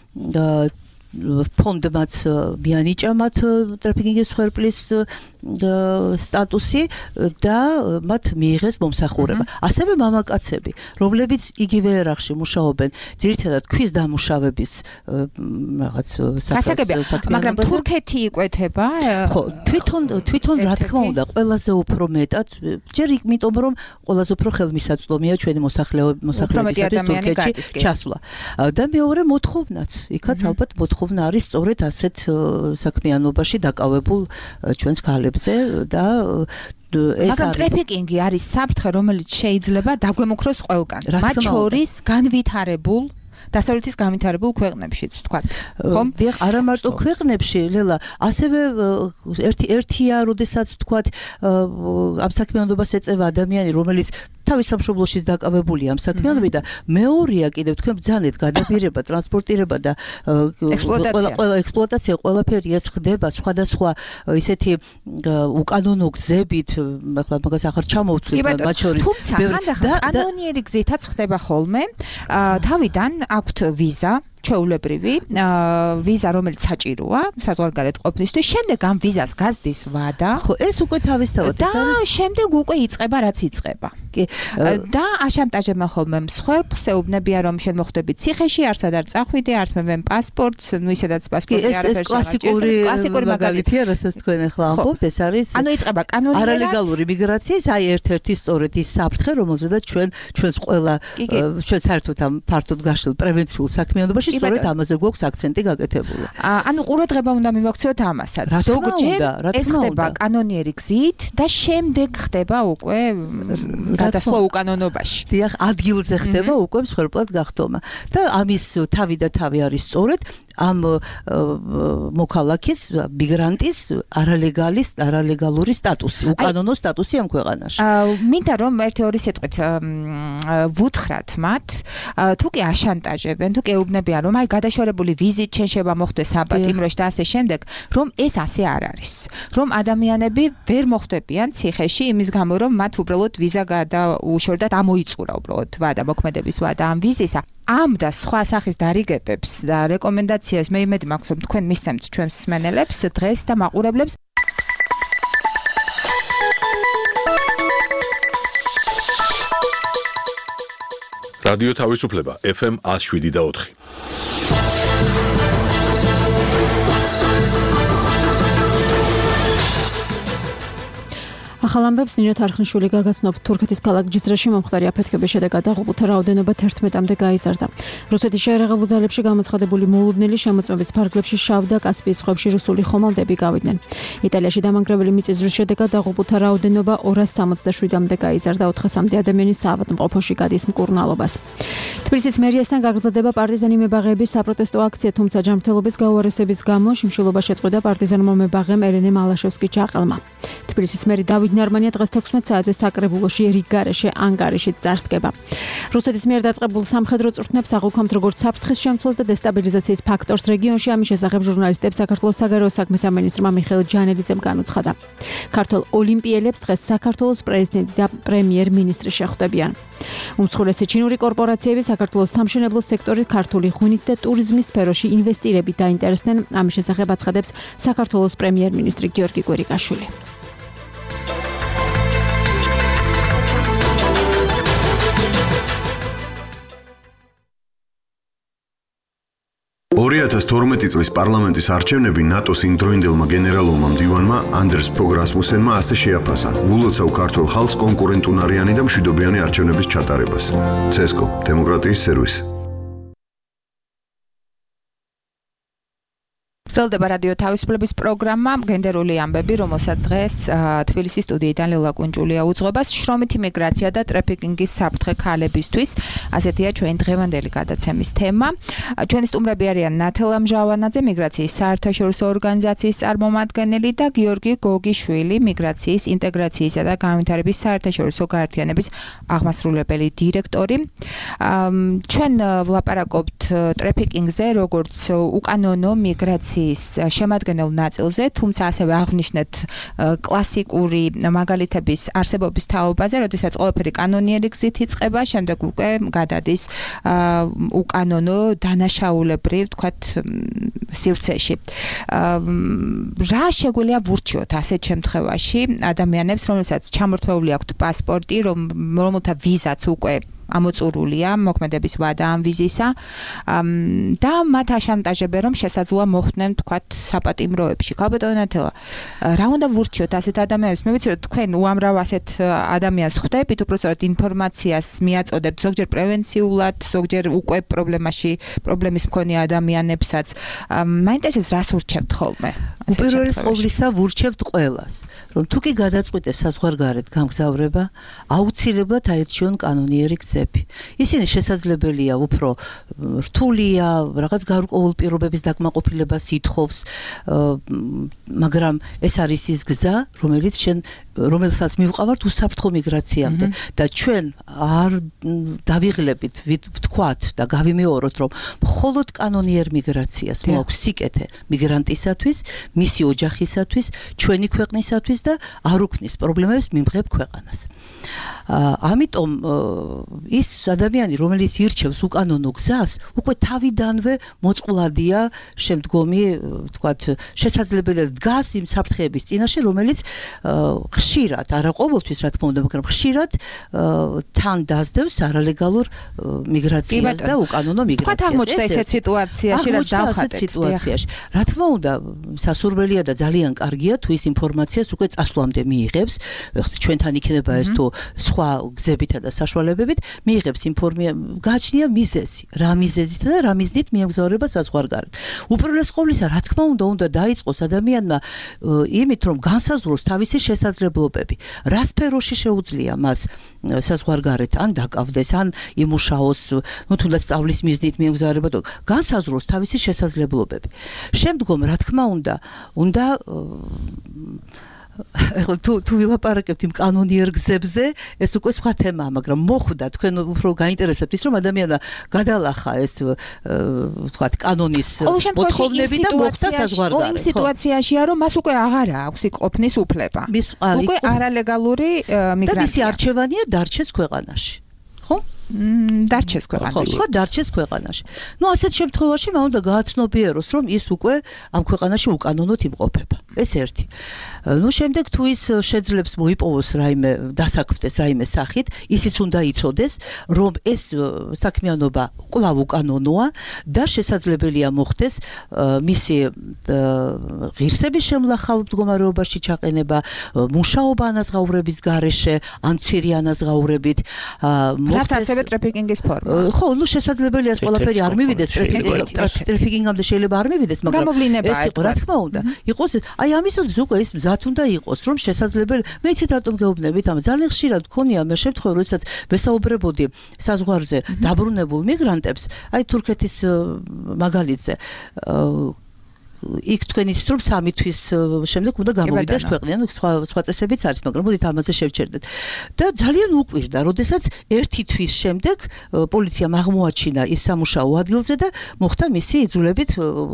Speaker 10: ფონდმაც მიანიჭა მათ ტრაფიკინგის მსხვერპლის სტატუსი და მათ მიიღეს მომსახურება. ასევე მამაკაცები, რომლებიც იგივე ერაყში მუშაობენ, ძირითადად ქვის დამუშავების რაღაც
Speaker 7: საქმეზე, მაგრამ თურქეთი იკვეთება?
Speaker 10: ხო, თვითონ რა თქმა უნდა, ყველაზე უფრო მეტად, ჯერ იმიტომ რომ ყველაზე უფრო ხელმისაწვდომია ჩვენი მოსახლეობისათვის თურქეთში ჩასვლა. და მეორე მოთხოვნაც, იქაც ალბათ მოთხოვნა არის სწორედ ასეთ საქმიანობაში დაკავებულ ჩვენს ქალებს და
Speaker 7: მაგრამ ტრაფიკინგი არის საფრთხე, რომელიც შეიძლება დაგვემუქროს ყველგან. მათ შორის განვითარებულ დასავლეთის განვითარებულ ქვეყნებშიც ვთქვათ. ხომ?
Speaker 10: დიახ, არა მარტო ქვეყნებში, ლელა, ასევე ერთია, როდესაც ვთქვათ, ამ საქმიანობას ეწევა ადამიანი, რომელიც თავის სამშობლოში დაკავებულია ამ საქმიანობით და მეორეა კიდევ თქვენ ბრძანეთ გადაბირება, ტრანსპორტირება და ყველა ექსპლუატაცია, ყველაფერი ეს ხდება სხვადასხვა ისეთი უკანონო გზებით, ახლა მაგას ახარ ჩამოვთვლით მათ შორის.
Speaker 7: თუმცა ხანდახან კანონიერი გზითაც ხდება ხოლმე. თავიდან აქვთ ვიზა ჩეულებრივი ვიზა რომელიც საჭიროა საზღვარგარეთ ყოფნისთვის შემდეგ ამ ვიზას გაზდის ვადა
Speaker 10: ხო ეს უკვე თავისთავად
Speaker 7: და შემდეგ უკვე იწყება რაც იწყება და აშანტაჟებენ ხოლმე მსხვერპლს ეუბნებიან რომ შენ მოხვდები ციხეში არსად არ წახვიდე არ თმევენ პასპორტს ნუ ისედაც პასპორტი არაფერს
Speaker 10: კლასიკური მაგალითია რასაც თქვენ ახლა ამბობთ ეს არის
Speaker 7: ანუ იწყება კანონიერად
Speaker 10: არალეგალური მიგრაციის აი ერთ-ერთი სწორედ ის საფრთხე რომელზედაც ჩვენს ყველა ჩვენ საერთოდ ამ ფართოდ გაშლილ პრევენციულ საქმიანობაში სწორედ ამაზე გვაქვს აქცენტი გაკეთებული.
Speaker 7: ანუ ყურადღება უნდა მივაქციოთ ამასაც. ზოგჯერ ეს ხდება კანონიერი გზით და შემდეგ ხდება უკვე გადასვლა უკანონობაში.
Speaker 10: დიახ, ადგილზე ხდება უკვე მსხვერპლად გახდომა. და ამის თავი და თავი არის სწორედ ამ მოქალაქის, მიგრანტის არალეგალური სტატუსი, უკანონო სტატუსი ამ ქვეყანაში.
Speaker 7: მინდა რომ ერთი-ორი სიტყვით ვუთხრათ მათ, თუ კი აშანტაჟებენ, თუ კი ეუბნებიან, რომ აი გადაშორებული ვიზით შეიძლება მოხდეს საპატიმროში და ასე შემდეგ, რომ ეს ასე არ არის. რომ ადამიანები ვერ მოხვდებიან ციხეში იმის გამო, რომ მათ უბრალოდ ვიზა გადაუშორდათ, ამოიწურა უბრალოდ ვადა, მოქმედების ვადა ამ ვიზისა. ამ და სხვა სახის დარიგებებს და რეკომენდაციებს მე იმედი მაქვს რომ თქვენ მისცემთ ჩვენს მსმენელებს დღეს და მაყურებლებს.
Speaker 1: რადიო თავისუფლება FM 107.4.
Speaker 2: ახალ ამბებს ნინო თარხნიშვილი გაგაცნობ. თურქეთის ქალაქ ჯიზრაში მომხდარი აფეთქების შედეგად დაღუპულთა რაოდენობა 11-მდე გაიზარდა. რუსეთის შეერაღებულ ძალებში გამოცხადებული მოულოდნელი შემოწმების ფარგლებში შავ და კასპიის ზღვებში რუსული ხომალდები გავიდნენ. იტალიაში დამანგრეველი მიწისძვრის შედეგად დაღუპულთა რაოდენობა 267-მდე გაიზარდა. 400-მდე ადამიანი საავადმყოფოში გადის მკურნალობას. თბილისის მერიასთან გაგრძელდება პარტიზანი მებაღეების საპროტესტო აქცია, თუმცა ჯანმრთელობის გაუარესების გამო შიმშილობა შეწყვეტა პარტიზანმა მებაღემ ერენე მალაშევსკი-ჩაყელმა. თბილისის მერი დავით ნარმანია დღეს 16 საათზე საკრებულოში რიგგარეშე ანგარიში წარსდგება. რუსეთის მიერ დაწყებულ სამხედრო წვრთნებს აღუქვამთ როგორც საფრთხის შემცველს და დესტაბილიზაციის ფაქტორს რეგიონში. ამის შესახებ ჟურნალისტებს საქართველოს საგარეო საქმეთა მინისტრმა მიხეილ ჯანელიძემ განუცხადა. ქართველ ოლიმპიელებს დღეს საქართველოს პრეზიდენტი და პრემიერ-მინისტრი შეხვდებიან. უმსხვილესი ჩინური კორპორაციები საქართველოს სამშენებლო სექტორის, ქართული ღვინით და ტურიზმის სფეროში ინვესტირებით დაინტერესდნენ. ამის შესახებ აცხადებს საქართველოს პრემიერ-მინისტრი გიორგი კვირიკაშვილი.
Speaker 3: წლის პარლამენტის არჩევნები ნატოს იმდროინდელმა გენერალურმა მდივანმა ანდერს ფოგ რასმუსენმა ასე შეაფასა ვულოცავ ქართულ ხალხს კონკურენტუნარიანი და მშვიდობიანი არჩევნების ჩატარებას. CESCO დემოკრატიის სერვისი.
Speaker 7: გრძელდება რადიო თავისუფლების პროგრამა გენდერული ამბები, რომელსაც დღეს თბილისის სტუდიიდან ლელა კუნჭულია უძღვება. შრომითი მიგრაცია და ტრაფიკინგის საფრთხე ქალებისთვის. ასეთია ჩვენი დღევანდელი გადაცემის თემა. ჩვენი სტუმრები არიან ნათელა მჟავანაძე, მიგრაციის საერთაშორისო ორგანიზაციის წარმომადგენელი და გიორგი გოგიშვილი, მიგრაციის ინტეგრაციისა და განვითარების საერთაშორისო გაერთიანების აღმასრულებელი დირექტორი. ჩვენ ვლაპარაკობთ ტრაფიკინგზე, როგორც უკანონო მიგრაციის შემადგენელ ნაწილზე, თუმცა ასევე აღნიშნეთ კლასიკური მაგალითების არსებობის თაობაზე, როდესაც ყველაფერი კანონიერი გზით იწყება, შემდეგ უკვე გადადის უკანონო დანაშაულებრივ, ვთქვათ, სივრცეში. რა შეგვიძლია ვურჩიოთ ასეთ შემთხვევაში ადამიანებს, რომელსაც ჩამორთმეული აქვთ პასპორტი, რომელთა ვიზაც უკვე ამოწურულია მოქმედების ვადა ამ ვიზისა და მათ აშანტაჟებენ რომ შესაძლოა მოხვდნენ თქვათ საპატიმროებში. ქალბატონო ნათელა, რა უნდა ვურჩიოთ ასეთ ადამიანებს? მე ვიცი რომ თქვენ უამრავ ასეთ ადამიანს ხვდებით, უბრალოდ ინფორმაციას მიაწოდებთ ზოგჯერ პრევენციულად, ზოგჯერ უკვე პრობლემის მქონე ადამიანებსაც. მაინტერესებს რას ურჩევთ ხოლმე?
Speaker 10: უპირველეს ყოვლისა ვურჩევთ ყველას, რომ თუ კი გადაწყვიტეს საზღვარგარეთ გამგზავრება, აუცილებლად აირჩიონ კანონიერი გზები. ისინი შესაძლებელია უფრო რთულია, რაღაც გარკვეულ პირობების დაკმაყოფილებას ითხოვს, მაგრამ ეს არის ის გზა, რომელსაც მივყავართ უსაფრთხო მიგრაციამდე და ჩვენ არ დავიღლებით ვთქვათ და გავიმეოროთ, რომ მხოლოდ კანონიერ მიგრაციას მოაქვს სიკეთე მიგრანტისათვის, მისი ოჯახისათვის, ჩვენი ქვეყნისათვის და არ უქმნის პრობლემებს მიმღებ ქვეყანას. ამიტომ ის ადამიანი, რომელიც ირჩევს უკანონო გზას, უკვე თავიდანვე მოწყვლადია შემდგომი, ვთქვათ, შესაძლებელია დგას იმ საფრთხეების წინაშე, რომელიც ხშირად, არა ყოველთვის, რა თქმა უნდა, მაგრამ ხშირად თან დაძდევს არალეგალურ მიგრაციას და უკანონო მიგრაციას.
Speaker 7: თქვათ აღმოჩნდა ესეთ სიტუაციაში, რაც დავხატეთ.
Speaker 10: სიტუაციაში. რა თქმა უნდა, სასურველია და ძალიან კარგია თუ ის ინფორმაციას უკვე წასვლამდე მიიღებს, ჩვენთან იქნება ეს თუ სხვა გზებითა და საშუალებებით მიიღებს გააჩნია მიზეზი, რა მიზეზით და რა მიზნით მიემგზავრება საზღვარგარეთ. უპირველეს ყოვლისა, რა თქმა უნდა დაიწყოს ადამიანმა იმით, რომ განსაზღვროს თავისი შესაძლებლობები. რა სფეროში შეუძლია მას საზღვარგარეთ ან დაკავდეს, ან იმუშაოს, თუნდაც სწავლის მიზნით მიემგზავრება და განსაზღვროს თავისი შესაძლებლობები. შემდგომ, რა თქმა უნდა თუ ვილაპარაკებთ იმ კანონიერ გზებზე, ეს უკვე სხვა თემაა, მაგრამ მოხვდა თქვენ უფრო გაინტერესებთ ის, რომ ადამიანმა გადალახა ეს ვთქვათ კანონის მოთხოვნები და მოხვდა საზღვარგარეთ.
Speaker 7: იმ სიტუაციაშია, რომ მას უკვე აღარ აქვს იქ ყოფნის უფლება. უკვე არალეგალური მიგრანტია. და მისი არჩევანია დარჩეს ქვეყანაში. ხო? დარჩეს ქვეყანაში. ხო, დარჩეს ქვეყანაში. ასეთ შემთხვევაში მან უნდა გააცნობიეროს, რომ ის უკვე ამ ქვეყანაში უკანონოდ იმყოფება. ეს ერთი. შემდეგ თუ ის შეძლებს მოიპოვოს რაიმე დასაქმდეს რაიმე სახით, ისიც უნდა იცოდეს, რომ ეს საქმიანობა კვლავ უკანონოა და შესაძლებელია მოხდეს მისი ღირსების შემლახავ მდგომარეობაში ჩაყენება, მუშაობა ანაზღაურების გარეშე, ან მცირე ანაზღაურებით, მოხდეს ტრაფიკინგის ფორმა. ხო, შესაძლებელია ეს ყველაფერი არ მივიდეს ტრაფიკინგამდე შეიძლება არ მივიდეს, მაგრამ ეს იყო რა თქმა უნდა. იყოს აი ამისოდეს უკვე ის მზად უნდა იყოს, რომ შესაძლებელი მე იცით რატომ გეუბნებით, ამ ძალიან ხშირად გქონია მე შემთხვევა, როდესაც ვესაუბრებოდი საზღვარზე დაბრუნებულ მიგრანტებს, აი თურქეთის მაგალითზე იქ თქვენ იცით რომ 3 თვის შემდეგ უნდა გამოვიდეს ქვეყნიდან, სხვა წესებიც არის, მაგრამ მოდით ამაზე შევჩერდეთ. და ძალიან უყვირდა, როდესაც 1 თვის შემდეგ პოლიციამ აღმოაჩინა ის სამუშაო ადგილზე და მოხდა მისი იძულებით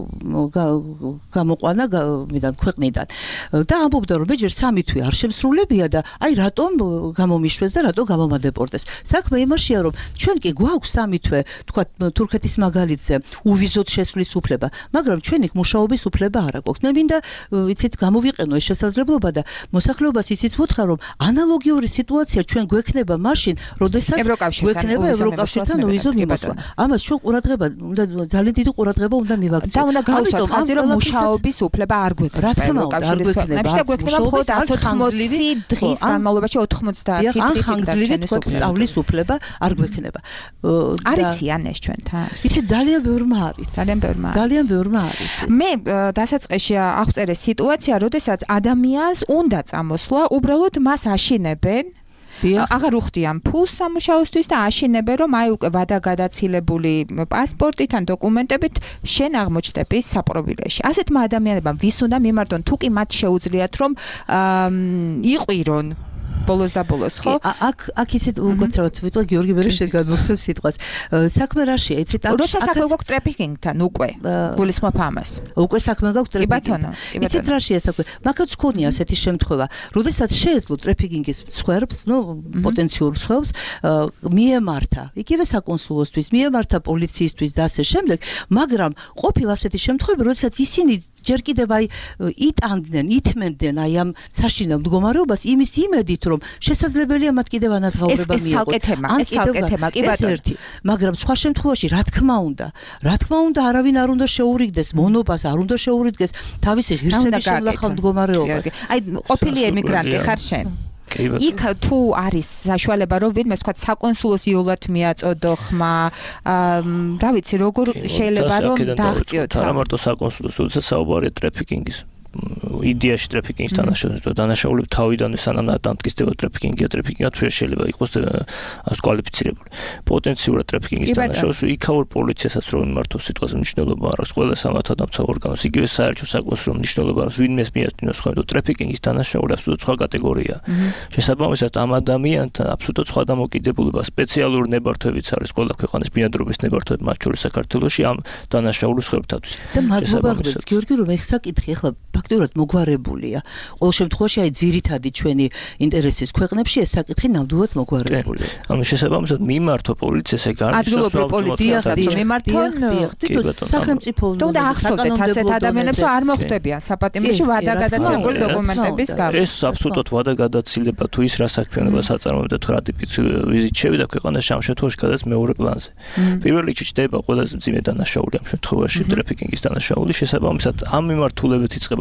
Speaker 7: გამოყვანა ქვეყნიდან. და ამბობდა რომ მეჯერ 3 თვე არ შემსრულებია და აი რატომ გამომიშვეს და რატომ გამომადეპორტეს. საქმე იმაშია რომ ჩვენ კი გვაქვს 3 თვე, თქვა თურქეთის მაგალითზე, უვიზოდ შესვლის უფლება, მაგრამ ჩვენ იქ მუშაობის უფლება არ აქვს. მე მინდა ვიცით გამოვიყენო ეს შესაძლებლობა და მოსახლეობას ისიც ვუთხარ, რომ ანალოგიური სიტუაცია ჩვენ გვექნება მაშინ, როდესაც გვექნება ევროკავშირთან უვიზო მიმოსვლა. ამას ჩვენ ყურადღება უნდა ძალიან დიდი ყურადღება უნდა მივაქციოთ. და უნდა გავუსვათ ხაზი, რომ მუშაობის უფლება არ გვექნება. რა თქმა უნდა, არ გვექნება. და გვექნება მხოლოდ 180 დღის განმავლობაში 90 დღის ან ხანგრძლივი სწავლის უფლება არ გვექნება. არიციან ეს ჩვენთან. იცით ძალიან ბევრმა არის. ძალიან ბევრმა არის. მე დასაწყისში აღწერე სიტუაცია, როდესაც ადამიანს უნდა წამოსვლა, უბრალოდ მას აშინებენ. აღარ უხდიან ფულს სამუშაოსთვის და აშინებენ, რომ აი უკვე ვადაგადაცილებული პასპორტით ან დოკუმენტებით შენ აღმოჩნდები საპრობილეში. ასეთმა ადამიანებმა ვის უნდა მიმართონ, თუ კი მათ შეუძლიათ რომ იყვირონ ბოლოს და ბოლოს, ხო? აქ ისეთ უკაცრავად ვიტყვი გიორგი ბერე შეგამოგცემ სიტყვას. საქმე რაშია, იცით? როცა საქმე გვაქვს ტრაფიკინგთან უკვე. გულისხმობ ამას. უკვე საქმე გვაქვს ტრაფიკინგთან. იცით რაშია საქმე? მაგაც გქონია ასეთი შემთხვევა, როდესაც შეეძლო ტრაფიკინგის მსხვერპლს, პოტენციურ მსხვერპლს მიემართა იგივე საკონსულოსთვის, მიემართა პოლიციისთვის და ასე შემდეგ, მაგრამ ყოფილა ასეთი შემთხვევები, როდესაც ისინი ჯერ კიდევ აი ითმენდნენ აი ამ საშინელ მდგომარეობას იმის იმედით, რომ შესაძლებელია მათ კიდევ ანაზღაურება მიიღოს. ეს სალკე თემა, კი ბატონო. მაგრამ სხვა შემთხვევაში რა თქმა უნდა, არავინ არ უნდა შეურიგდეს მონობას, არ უნდა შეურიგდეს თავისი ღირსების შემლახავ მდგომარეობას. აი ყოფილი ემიგრანტი ხარ შენ? იქ თუ არის საშუალება რომ ვინმე თქვა საკონსულოს იოლად მიაწოდო ხმა, რა ვიცი, როგორ შეიძლება რომ დააღწიოთ?
Speaker 9: არა მარტო საკონსულოს, როდესაც საუბარია ტრაფიკინგის იდეაში ტრაფიკინგის დანაშაულები თავიდანვე სანამ დამტკიცდება ტრაფიკინგია თუ შეიძლება იყოს კვალიფიცირებული. პოტენციურად ტრაფიკინგის დანაშაულში იქაურ პოლიციასაც რომ მიმართოს სიტყვაზე მნიშვნელობა არ აქვს, ყველა სამართალდამცავ ორგანოს, იგივე საერთო საკონსულო მნიშვნელობა არ აქვს, ვინმეს მიაწვინოს ხოლმე ტრაფიკინგის დანაშაული აბსოლუტურად სხვა კატეგორიაა. შესაბამისად ამ ადამიანთან აბსოლუტურად სხვა დამოკიდებულება, სპეციალური ნებართვებიც არის ყველა ქვეყანის ბინადრობის ნებართვები, მათ შორის საქართველოში ამ დანაშაულის ხერხთათვის. და მადლობა გიორგი, რომ ეხსა კითხი, ახლა ფაქტურად მოგვარებულია. ყოველ შემთხვევაში აი ძირითადი ჩვენი ინტერესის ქვეყნებში ეს საკითხი ნამდვილად მოგვარებულია. ანუ შესაბამისად მიმართო პოლიციას ეგ არის
Speaker 7: ადგილობრივ პოლიციასაც მიმართონ
Speaker 10: სახელმწიფო
Speaker 7: და ახსოვდეთ ასეთ ადამიანებს რომ არ მოხვდებიან საპატიმროში ვადაგადაცილებული დოკუმენტების გამო.
Speaker 9: ეს აბსოლუტურად ვადაგადაცილება თუ ის რა საქმიანობას აწარმოებდა თუ რა ტიპის ვიზით შევიდა ქვეყანაში ამ შემთხვევაში გადადის მეორე პლანზე. პირველ რიგში ჩდება ყველაზე მძიმე დანაშაული ამ შემთხვევაში ტრაფიკინგის დანაშაული, შესაბამისად ამ მიმართულებით იწყება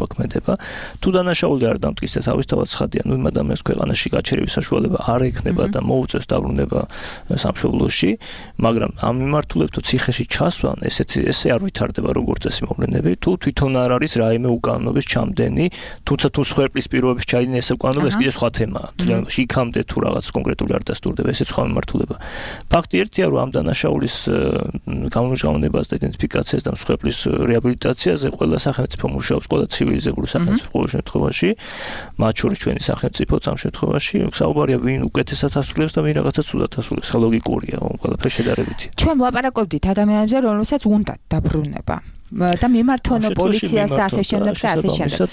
Speaker 9: მუშაობა ქმედება. თუ დანაშაული არ დამტკიცდა თავისთავად ცხადია, იმ ადამიანს ქვეყანაში გაჩერების საშუალება არ ექნება და მოუწევს დაბრუნება სამშობლოში, მაგრამ ამ მიმართულებითო ციხეში ჩასვან ესე არ ვითარდება როგორც წესი მოვლენები, თუ თვითონ არ არის რაიმე უკანონობის ჩამდენი, თუმცა თუ სხვერპლის პირობების ჩაიდნენ ეს უკანონობა, ეს კიდე სხვა თემაა. თლიანობაში იქამდე თუ რაღაც კონკრეტული არ დასტურდება, ესე სხვა მიმართულება. ფაქტი ერთია, რომ ამ დანაშაულის გამომჟღავნებას და იდენტიფიკაციას და მსხვერპლის რეაბილიტაციაზე ყველა სახელმწიფო მუშაობს, ყველა ცივილიზებული სახელმწიფო ყოველ შემთხვევაში, მათ შორის ჩვენი სახელმწიფოც ამ შემთხვევაში, საუბარია ვინ უკეთესად ასრულებს და ვინ რაღაცა ცუდად ასრულებს. ხა ლოგიკურია ყველაფერი შედარებითი.
Speaker 7: ჩვენ ვლაპარაკობდით ადამიანებზე, რომლებსაც უნდა დაბრუნება. და მიმართონ პოლიციას და ასე შემდეგ და ასე შემდეგ.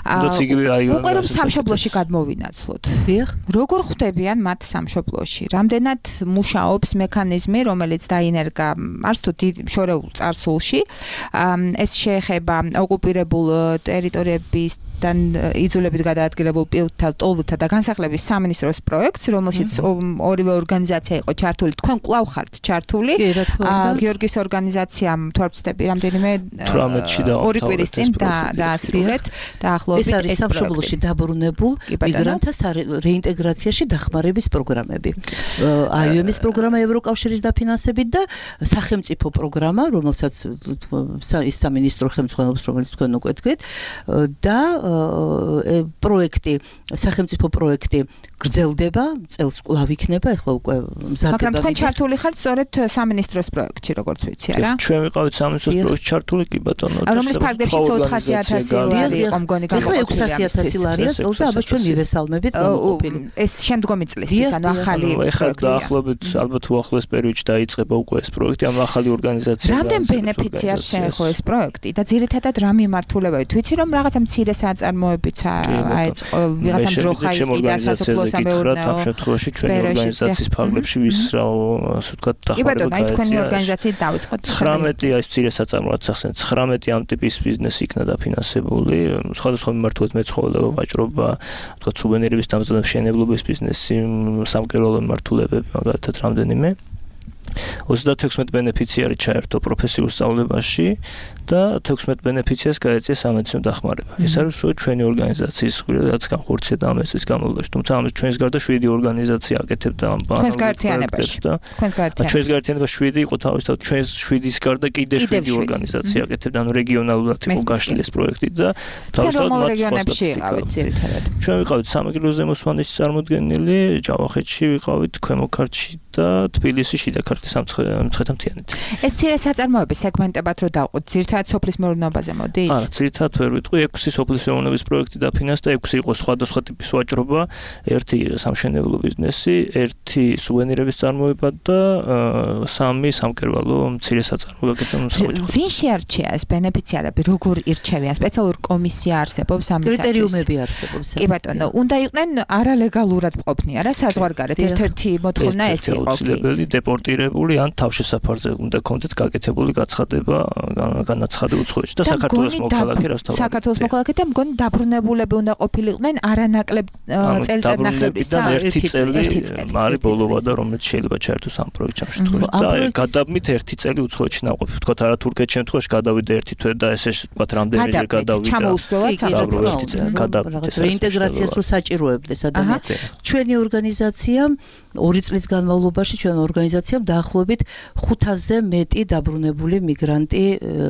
Speaker 7: უკვე რომ სამშობლოში გადმოვინაცვლოთ. როგორ ხვდებიან მათ სამშობლოში? რამდენად მუშაობს მექანიზმი, რომელიც დაინერგა არც თუ შორეულ წარსულში? ეს შეეხება ოკუპირებულ ტერიტორიებისგან იძულებით გადაადგილებულ პილოთა, ტოლთა და განსახლების სამინისტროს პროექტს, რომელშიც ორივე ორგანიზაცია იყო ჩართული. თქვენ კვლავ ხართ ჩართული. გიორგის ორგანიზაციამ თვალწდები რამდენიმე
Speaker 9: 18-ში და
Speaker 7: ორი კვირის წინ დაასრულეთ დაახლოებით
Speaker 10: ეს არის სამშობლოში დაბრუნებულ მიგრანტთა რეინტეგრაციაში დახმარების პროგრამები. IOM-ის პროგრამა ევროკავშირის დაფინანსებით და სახელმწიფო პროგრამა, რომელსაც ის სამინისტრო ხელმძღვანელობს, რომელიც თქვენ უკვე თქვით, და პროექტი, სახელმწიფო პროექტი გრძელდება, წელს კვლავ იქნება, ეხლა უკვე მზადდება.
Speaker 7: მაგრამ თქვენ ჩართული ხართ სწორედ სამინისტროს პროექტში, როგორც ვიცი, არა?
Speaker 9: ჩვენ ვიყავით სამინისტროს პროექტში ჩართული, კი ბატონო.
Speaker 7: რომლის ფარგლებში 400,000 ლარი იყო მგონი გამოყოფილი.
Speaker 10: ეხლა 600,000 ლარია წელს და აბა ჩვენ მივესალმებით გამოყოფილი.
Speaker 7: ეს შემდგომი წლისთვის, ანუ ახალი
Speaker 9: ეხლა დაახლოებით ალბათ უახლოეს პერიოდში დაიწყება უკვე ეს პროექტი, ამ ახალი ორგანიზაცია.
Speaker 7: რამდენ ბენეფიციარს შეეხო ეს პროექტი და ძირითადად რა მიმართულებებით? ვიცი რომ რაღაცა მცირე საწარმოებიც აეწყო, ვიღაცა მძროხა იყიდა სასოფლო სამეურნეო.
Speaker 9: ამ შემთხვევაში ჩვენი ორგანიზაციის ფარგლებში ვის რა ასე ვთქვათ
Speaker 7: დახმარება. კი ბატონო, აი თქვენი ორგანიზაციით დაიწყოთ.
Speaker 9: 19 აი მცირე საწარმოად სახსენ 19 ამ ტიპის ბიზნესი იქნა დაფინანსებული, სხვადასხვა მიმართულებით მეცხოველეობა, ვაჭრობა, თქვა სუვენირების დამზადება, მშენებლობის ბიზნესი, სამკერვალო მიმართულებები, მაგალითად რამდენიმე. 36 ბენეფიციარი ჩაერთო პროფესიულ სწავლებაში და 16 ბენეფიციას გაეწია სამედიცინო დახმარება. ეს არის ჩვენი ორგანიზაციის რაც განხორციელდა ამ წლის განმავლობაში. თუმცა ამის ჩვენს გარდა 7 ორგანიზაცია აკეთებდა ამ
Speaker 7: ჩვენს გაერთიანებაში.
Speaker 9: ჩვენს გაერთიანებაში 7 იყო თავისთავად, ჩვენს 7-ის გარდა კიდე 7 ორგანიზაცია აკეთებდა, ანუ რეგიონალურად იყო გაშლილი ეს პროექტი და
Speaker 7: თავისთავად მათ რეგიონებში იყავით ძირითადად.
Speaker 9: ჩვენ ვიყავით სამეგრელო ზემოსვანეთის წარმოდგენილი, ჯავახეთში ვიყავით, ქვემო ქართლში და თბილისში შიდა ქართლის სამცხე-მთიანეთში.
Speaker 7: ეს მცირე საწარმოები სეგმენტებად რო დავყოთ, ძირითადად სოფლის მეურნეობაზე მოდის?
Speaker 9: არა, ძირითადად ვერ ვიტყვი, 6 სოფლის მეურნეობის პროექტი დაფინანსდა, 6 იყო სხვადასხვა ტიპის ვაჭრობა, 1 სამშენებლო ბიზნესი, 1 სუვენირების წარმოება და 3 სამკერვალო მცირე საწარმოები გაკეთდა.
Speaker 7: ვინ შეარჩია ეს ბენეფიციარები, როგორ ირჩევიან? სპეციალური კომისია არსებობს ამისათვის?
Speaker 10: კრიტერიუმები არსებობს.
Speaker 7: კი ბატონო, უნდა იყვნენ არალეგალურად მყოფნი, არა საზღვარგარეთ. ერთ-ერთი მოთხოვნა ეს იყო.
Speaker 9: დეპორტირებული ან თავშესაფარზე უნდა კონდეთ გაკეთებული გაცხადება, განაცხადი უცხოეთში და საქართველოს მოქალაქე რასთავად.
Speaker 7: საქართველოს მოქალაქე და მგონი დაბრუნებულები უნდა ყოფილიყვნენ არანაკლებ წელიწადნახევრისა.
Speaker 9: ერთი წელი არის ბოლოვადა, რომელიც შეიძლება ჩაერთოს ამ პროექტში ამ შემთხვევაში. და გადაბმით ერთი წელი უცხოეთში ნაყოფი. ვთქვათ არა თურქეთის შემთხვევაში გადავიდა ერთი თვე და ესე ვთქვათ რამდენჯერ გადავიდა.
Speaker 7: ჩამოუსვლელად
Speaker 10: რაღაც რეინტეგრაციას რო საჭიროებდეს ადამიანს. ჩვენი ორგანიზაცია 2 წლის განმავლობაში ჩვენ ორგანიზაციამ დაახლოებით 500-ზე მეტი დაბრუნებული მიგრანტი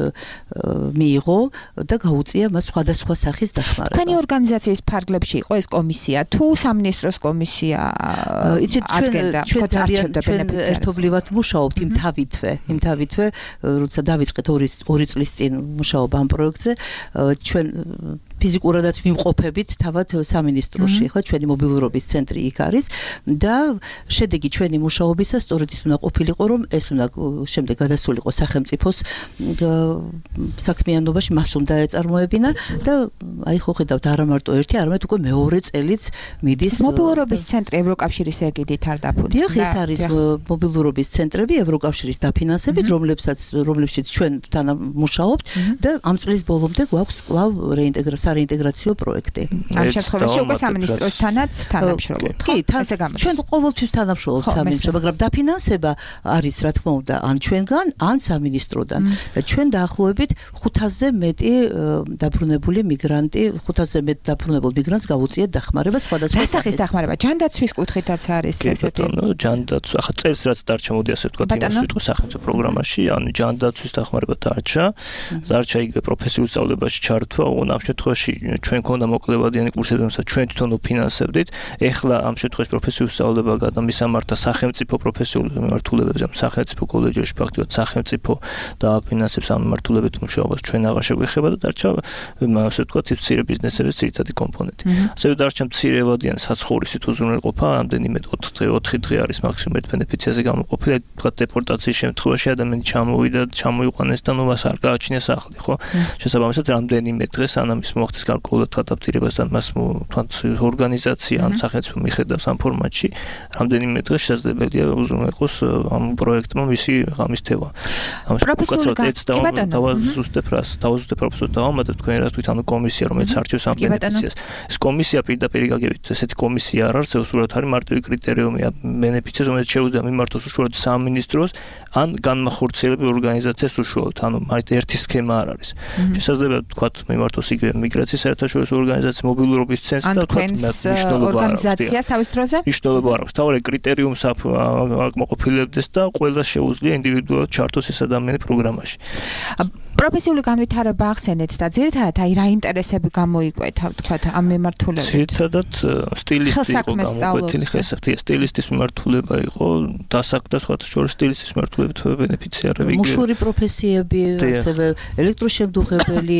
Speaker 10: მიიღო და გაუწია მას სხვადასხვა სახის დახმარება.
Speaker 7: თქვენი ორგანიზაციის ფარგლებში იყო ეს კომისია თუ სამინისტროს კომისია?
Speaker 10: იცით ჩვენ ძალიან ერთობლივად მუშაობთ იმ თავითვე, როცა დავიწყეთ 2 წლის წინ მუშაობა ამ პროექტზე, ჩვენ ფიზიკურადაც ვიმყოფებით თავად სამინისტროში. ახლა ჩვენი მობილურობის ცენტრი იქ არის და შედეგი ჩვენი მუშაობისა სწორედ ის უნდა ყოფილიყო, რომ ეს უნდა შემდეგ გადასულიყო სახელმწიფოს საქმიანობაში, მას უნდა ეწარმოებინა და აი ხო ხედავთ არა მარტო ერთი, არამედ უკვე მეორე წელიც მიდის
Speaker 7: მობილურობის ცენტრი ევროკავშირის ეგიდით არ დაფუძნდა.
Speaker 10: დიახ, ეს არის მობილურობის ცენტრები ევროკავშირის დაფინანსებით, რომლებშიც ჩვენ თან მუშაობთ და ამ წლის ბოლომდე გვაქვს კვლავ რეინტეგრაცია სარეინტეგრაციო პროექტი.
Speaker 7: ამ შემთხვევაში უკვე სამინისტროსთანაც თანამშრომლობთ.
Speaker 10: კი, ჩვენ ყოველთვის თანამშრომლობთ სამინისტრო, მაგრამ დაფინანსება არის რა თქმა უნდა ან ჩვენგან, ან სამინისტროდან. და ჩვენ დაახლოებით 500-ზე მეტი დაბრუნებული მიგრანტი, 500-ზე მეტ დაბრუნებულ მიგრანტს გავუწიეთ დახმარება სხვადასხვა.
Speaker 7: რა სახის დახმარება? ჯანდაცვის კუთხითაც არის ესეთი.
Speaker 9: ჯანდაცვა, ახლა წელს რაც დარჩა, მოდი ასე ვთქვათ, იმას ვიტყვი სახელმწიფო პროგრამაში, ანუ ჯანდაცვის დახმარება დარჩა იგივე პროფესიულ სწავლებაში ჩართვა, ოღონდ ამ შემთხვევაში ჩვენ ქონდა მოკლევადიანი კურსები, რომელსაც ჩვენ თვითონ ვფინანსებდით. ეხლა ამ შემთხვევაში პროფესიულ სწავლება გადამისამართა სახელმწიფო პროფესიულ მიმართულებებზე, სახელმწიფო კოლეჯებში ფაქტობრივად სახელმწიფო დააფინანსებს ამ მიმართულებით მუშაობას, ჩვენ აღარ შეგვეხება და დარჩა ასე ვთქვათ მცირე ბიზნესების ძირითადი კომპონენტი. ასევე დარჩა მცირევადიანი საცხოვრისით უზრუნველყოფა, რამდენიმე 4 დღე არის მაქსიმუმ ბენეფიციაზე გამოყოფილი, თქვათ დეპორტაციის შემთხვევაში ადამიანი ჩამოვიდა, ჩამოიყვანეს და ნუ მას არ გააჩნია სახლი, ხო? შესაბამისად რამდენიმე დღე სანამ ის მოხდეს გარკვეულად გადაფთირებას და მას თქვათ ორგანიზაცია ამ სახელმწიფო მიხედავს ამ ფორმატში, რამდენიმე დღე შესაძლებელია უზრუნველყოს ამ პროექტმა მისი ღამის თევა. დავაზუსტებ პროფესორს დავამატებ თქვენ რას თქვით, ანუ კომისია რომელიც არჩევს ამ ბენეფიციას. ეს კომისია პირდაპირ გაგებით, ესეთი კომისია არ არსებობს, უბრალოდ არის მარტივი კრიტერიუმია ბენეფიციას, რომელიც შეუძლია მიმართოს უშუალოდ სამინისტროს ან განმახორციელებელ ორგანიზაციას უშუალოდ, ანუ მაინც ერთი სქემა არ არის. შესაძლოა თქვათ მიმართოს იგივე მიგრაციის საერთაშორისო ორგანიზაციის მობილურობის ცენტრს და თქვათ მნიშვნელობა
Speaker 7: ორგანიზაციას თავის დროზე?
Speaker 9: მნიშვნელობა არ აქვს. თავარი კრიტერიუმს აკმაყოფილებდეს და ყველა შეუძლია ინდივიდუალურად ჩართოს ეს ადამიანი პროგრამაში.
Speaker 7: პროფესიული განვითარება ახსენეთ და ძირითადად აი რა ინტერესები გამოიკვეთა თქვათ ამ მიმართულებით?
Speaker 9: ძირითადად სტილისტი იყო გამოკვეთილი, სტილისტის მიმართულება იყო, დასაქმდა სხვათა შორის სტილისტის მიმართულებით ბენეფიციარები.
Speaker 10: მუშური პროფესიები, ასევე ელექტროშემდუღებელი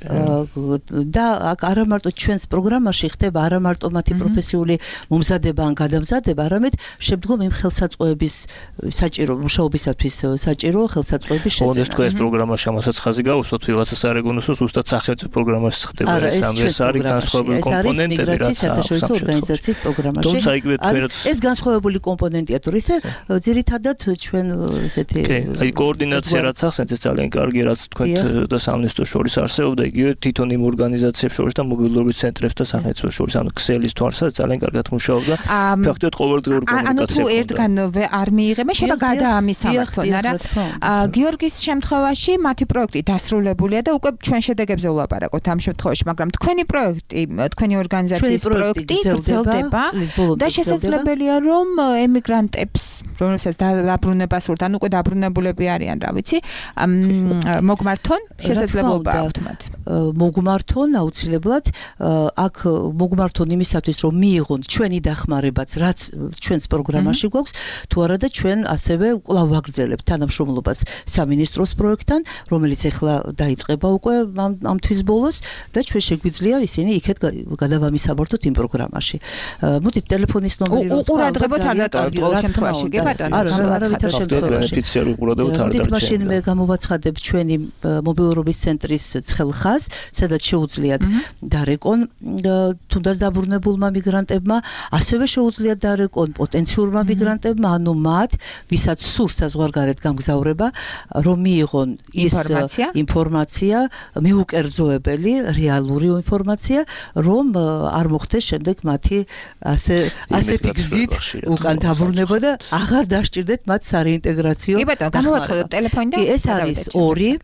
Speaker 10: და აქ არა მარტო ჩვენს პროგრამაში ხდება არა მარტო მათი პროფესიული მომზადება ან გადამზადება, არამედ შემდგომ იმ ხელსაწყოების საჭირო მუშაობისათვის საჭირო ხელსაწყოების შეძენა.
Speaker 9: ოღონდ ეს თქვენს პროგრამაში ამასაც ხაზი გავუსვათ ვიღაცა სარეგონოსო ზუსტად სახელმწიფო პროგრამაში ხდება ეს არის განსხვავებული კომპონენტები რაც
Speaker 10: საერთაშორისო ორგანიზაციის პროგრამაში.
Speaker 9: თუმცა იგივე თქვენაც
Speaker 10: ეს განსხვავებული კომპონენტია თუ ისე ძირითადად ჩვენ ესეთი
Speaker 9: აი კოორდინაცია რაც ახსენეთ ეს ძალიან კარგი რაც თქვენ და სამინისტროს შორის არსებობდა იგივე თვითონ იმ ორგანიზაციებს შორის და მობილურობის ცენტრებს და სახელმწიფოს შორის ანუ ქსელის თვალსაზრისით ძალიან კარგად მუშაობდა. ფაქტობრივად ყოველდღიური კომუნიკაცია.
Speaker 7: ანუ თუ ერთგან არ მიიღება შეიძლება გადაამისამართონ არა? გიორგის შემთხვევაში მათი პროექტი დასრულებულია და უკვე ჩვენ შედეგებზე ვლაპარაკობთ ამ შემთხვევაში, მაგრამ თქვენი პროექტი, თქვენი ორგანიზაციის პროექტი გრძელდება და შესაძლებელია რომ ემიგრანტებს, რომლებსაც დაბრუნება სურთ, ან უკვე დაბრუნებულები არიან, რა ვიცი, მოგმართონ შესაძლებლობა აქვთ მათ.
Speaker 10: მოგმართონ აუცილებლად, აქ მოგმართონ იმისათვის რომ მიიღონ ჩვენი დახმარებაც, რაც ჩვენს პროგრამაში გვაქვს, თუ არა და ჩვენ ასევე კვლავ ვაგრძელებთ თანამშრომლობას სამინისტროს პროექტთან, რომელიც ეხლა დაიწყება უკვე ამ თვის ბოლოს და ჩვენ შეგვიძლია ისინი იქეთ გადავამისაბორთოთ იმ პროგრამაში. მოდით ტელეფონის ნომერი
Speaker 7: რომ უყურადღებოთ არ დატოვებთ ყოველ შემთხვევაში, კი ბატონო?
Speaker 10: არავითარ შემთხვევაში. მაშინ მე გამოვაცხადებ ჩვენი მობილურობის ცენტრის ცხელხას, სადაც შეუძლიათ დარეკონ თუნდაც დაბრუნებულმა მიგრანტებმა, ასევე შეუძლიათ დარეკონ პოტენციურმა მიგრანტებმა, ანუ მათ, ვისაც სურს საზღვარგარეთ გამგზავრება, რომ მიიღონ ის ინფორმაცია, მიუკერძოებელი, რეალური ინფორმაცია, რომ არ მოხდეს შემდეგ მათი ასეთი გზით უკან დაბრუნება და აღარ დასჭირდეთ მათ სარეინტეგრაციო.
Speaker 7: კი ბატონო, გამოვაცხადოთ ტელეფონი და
Speaker 10: ეს არის 2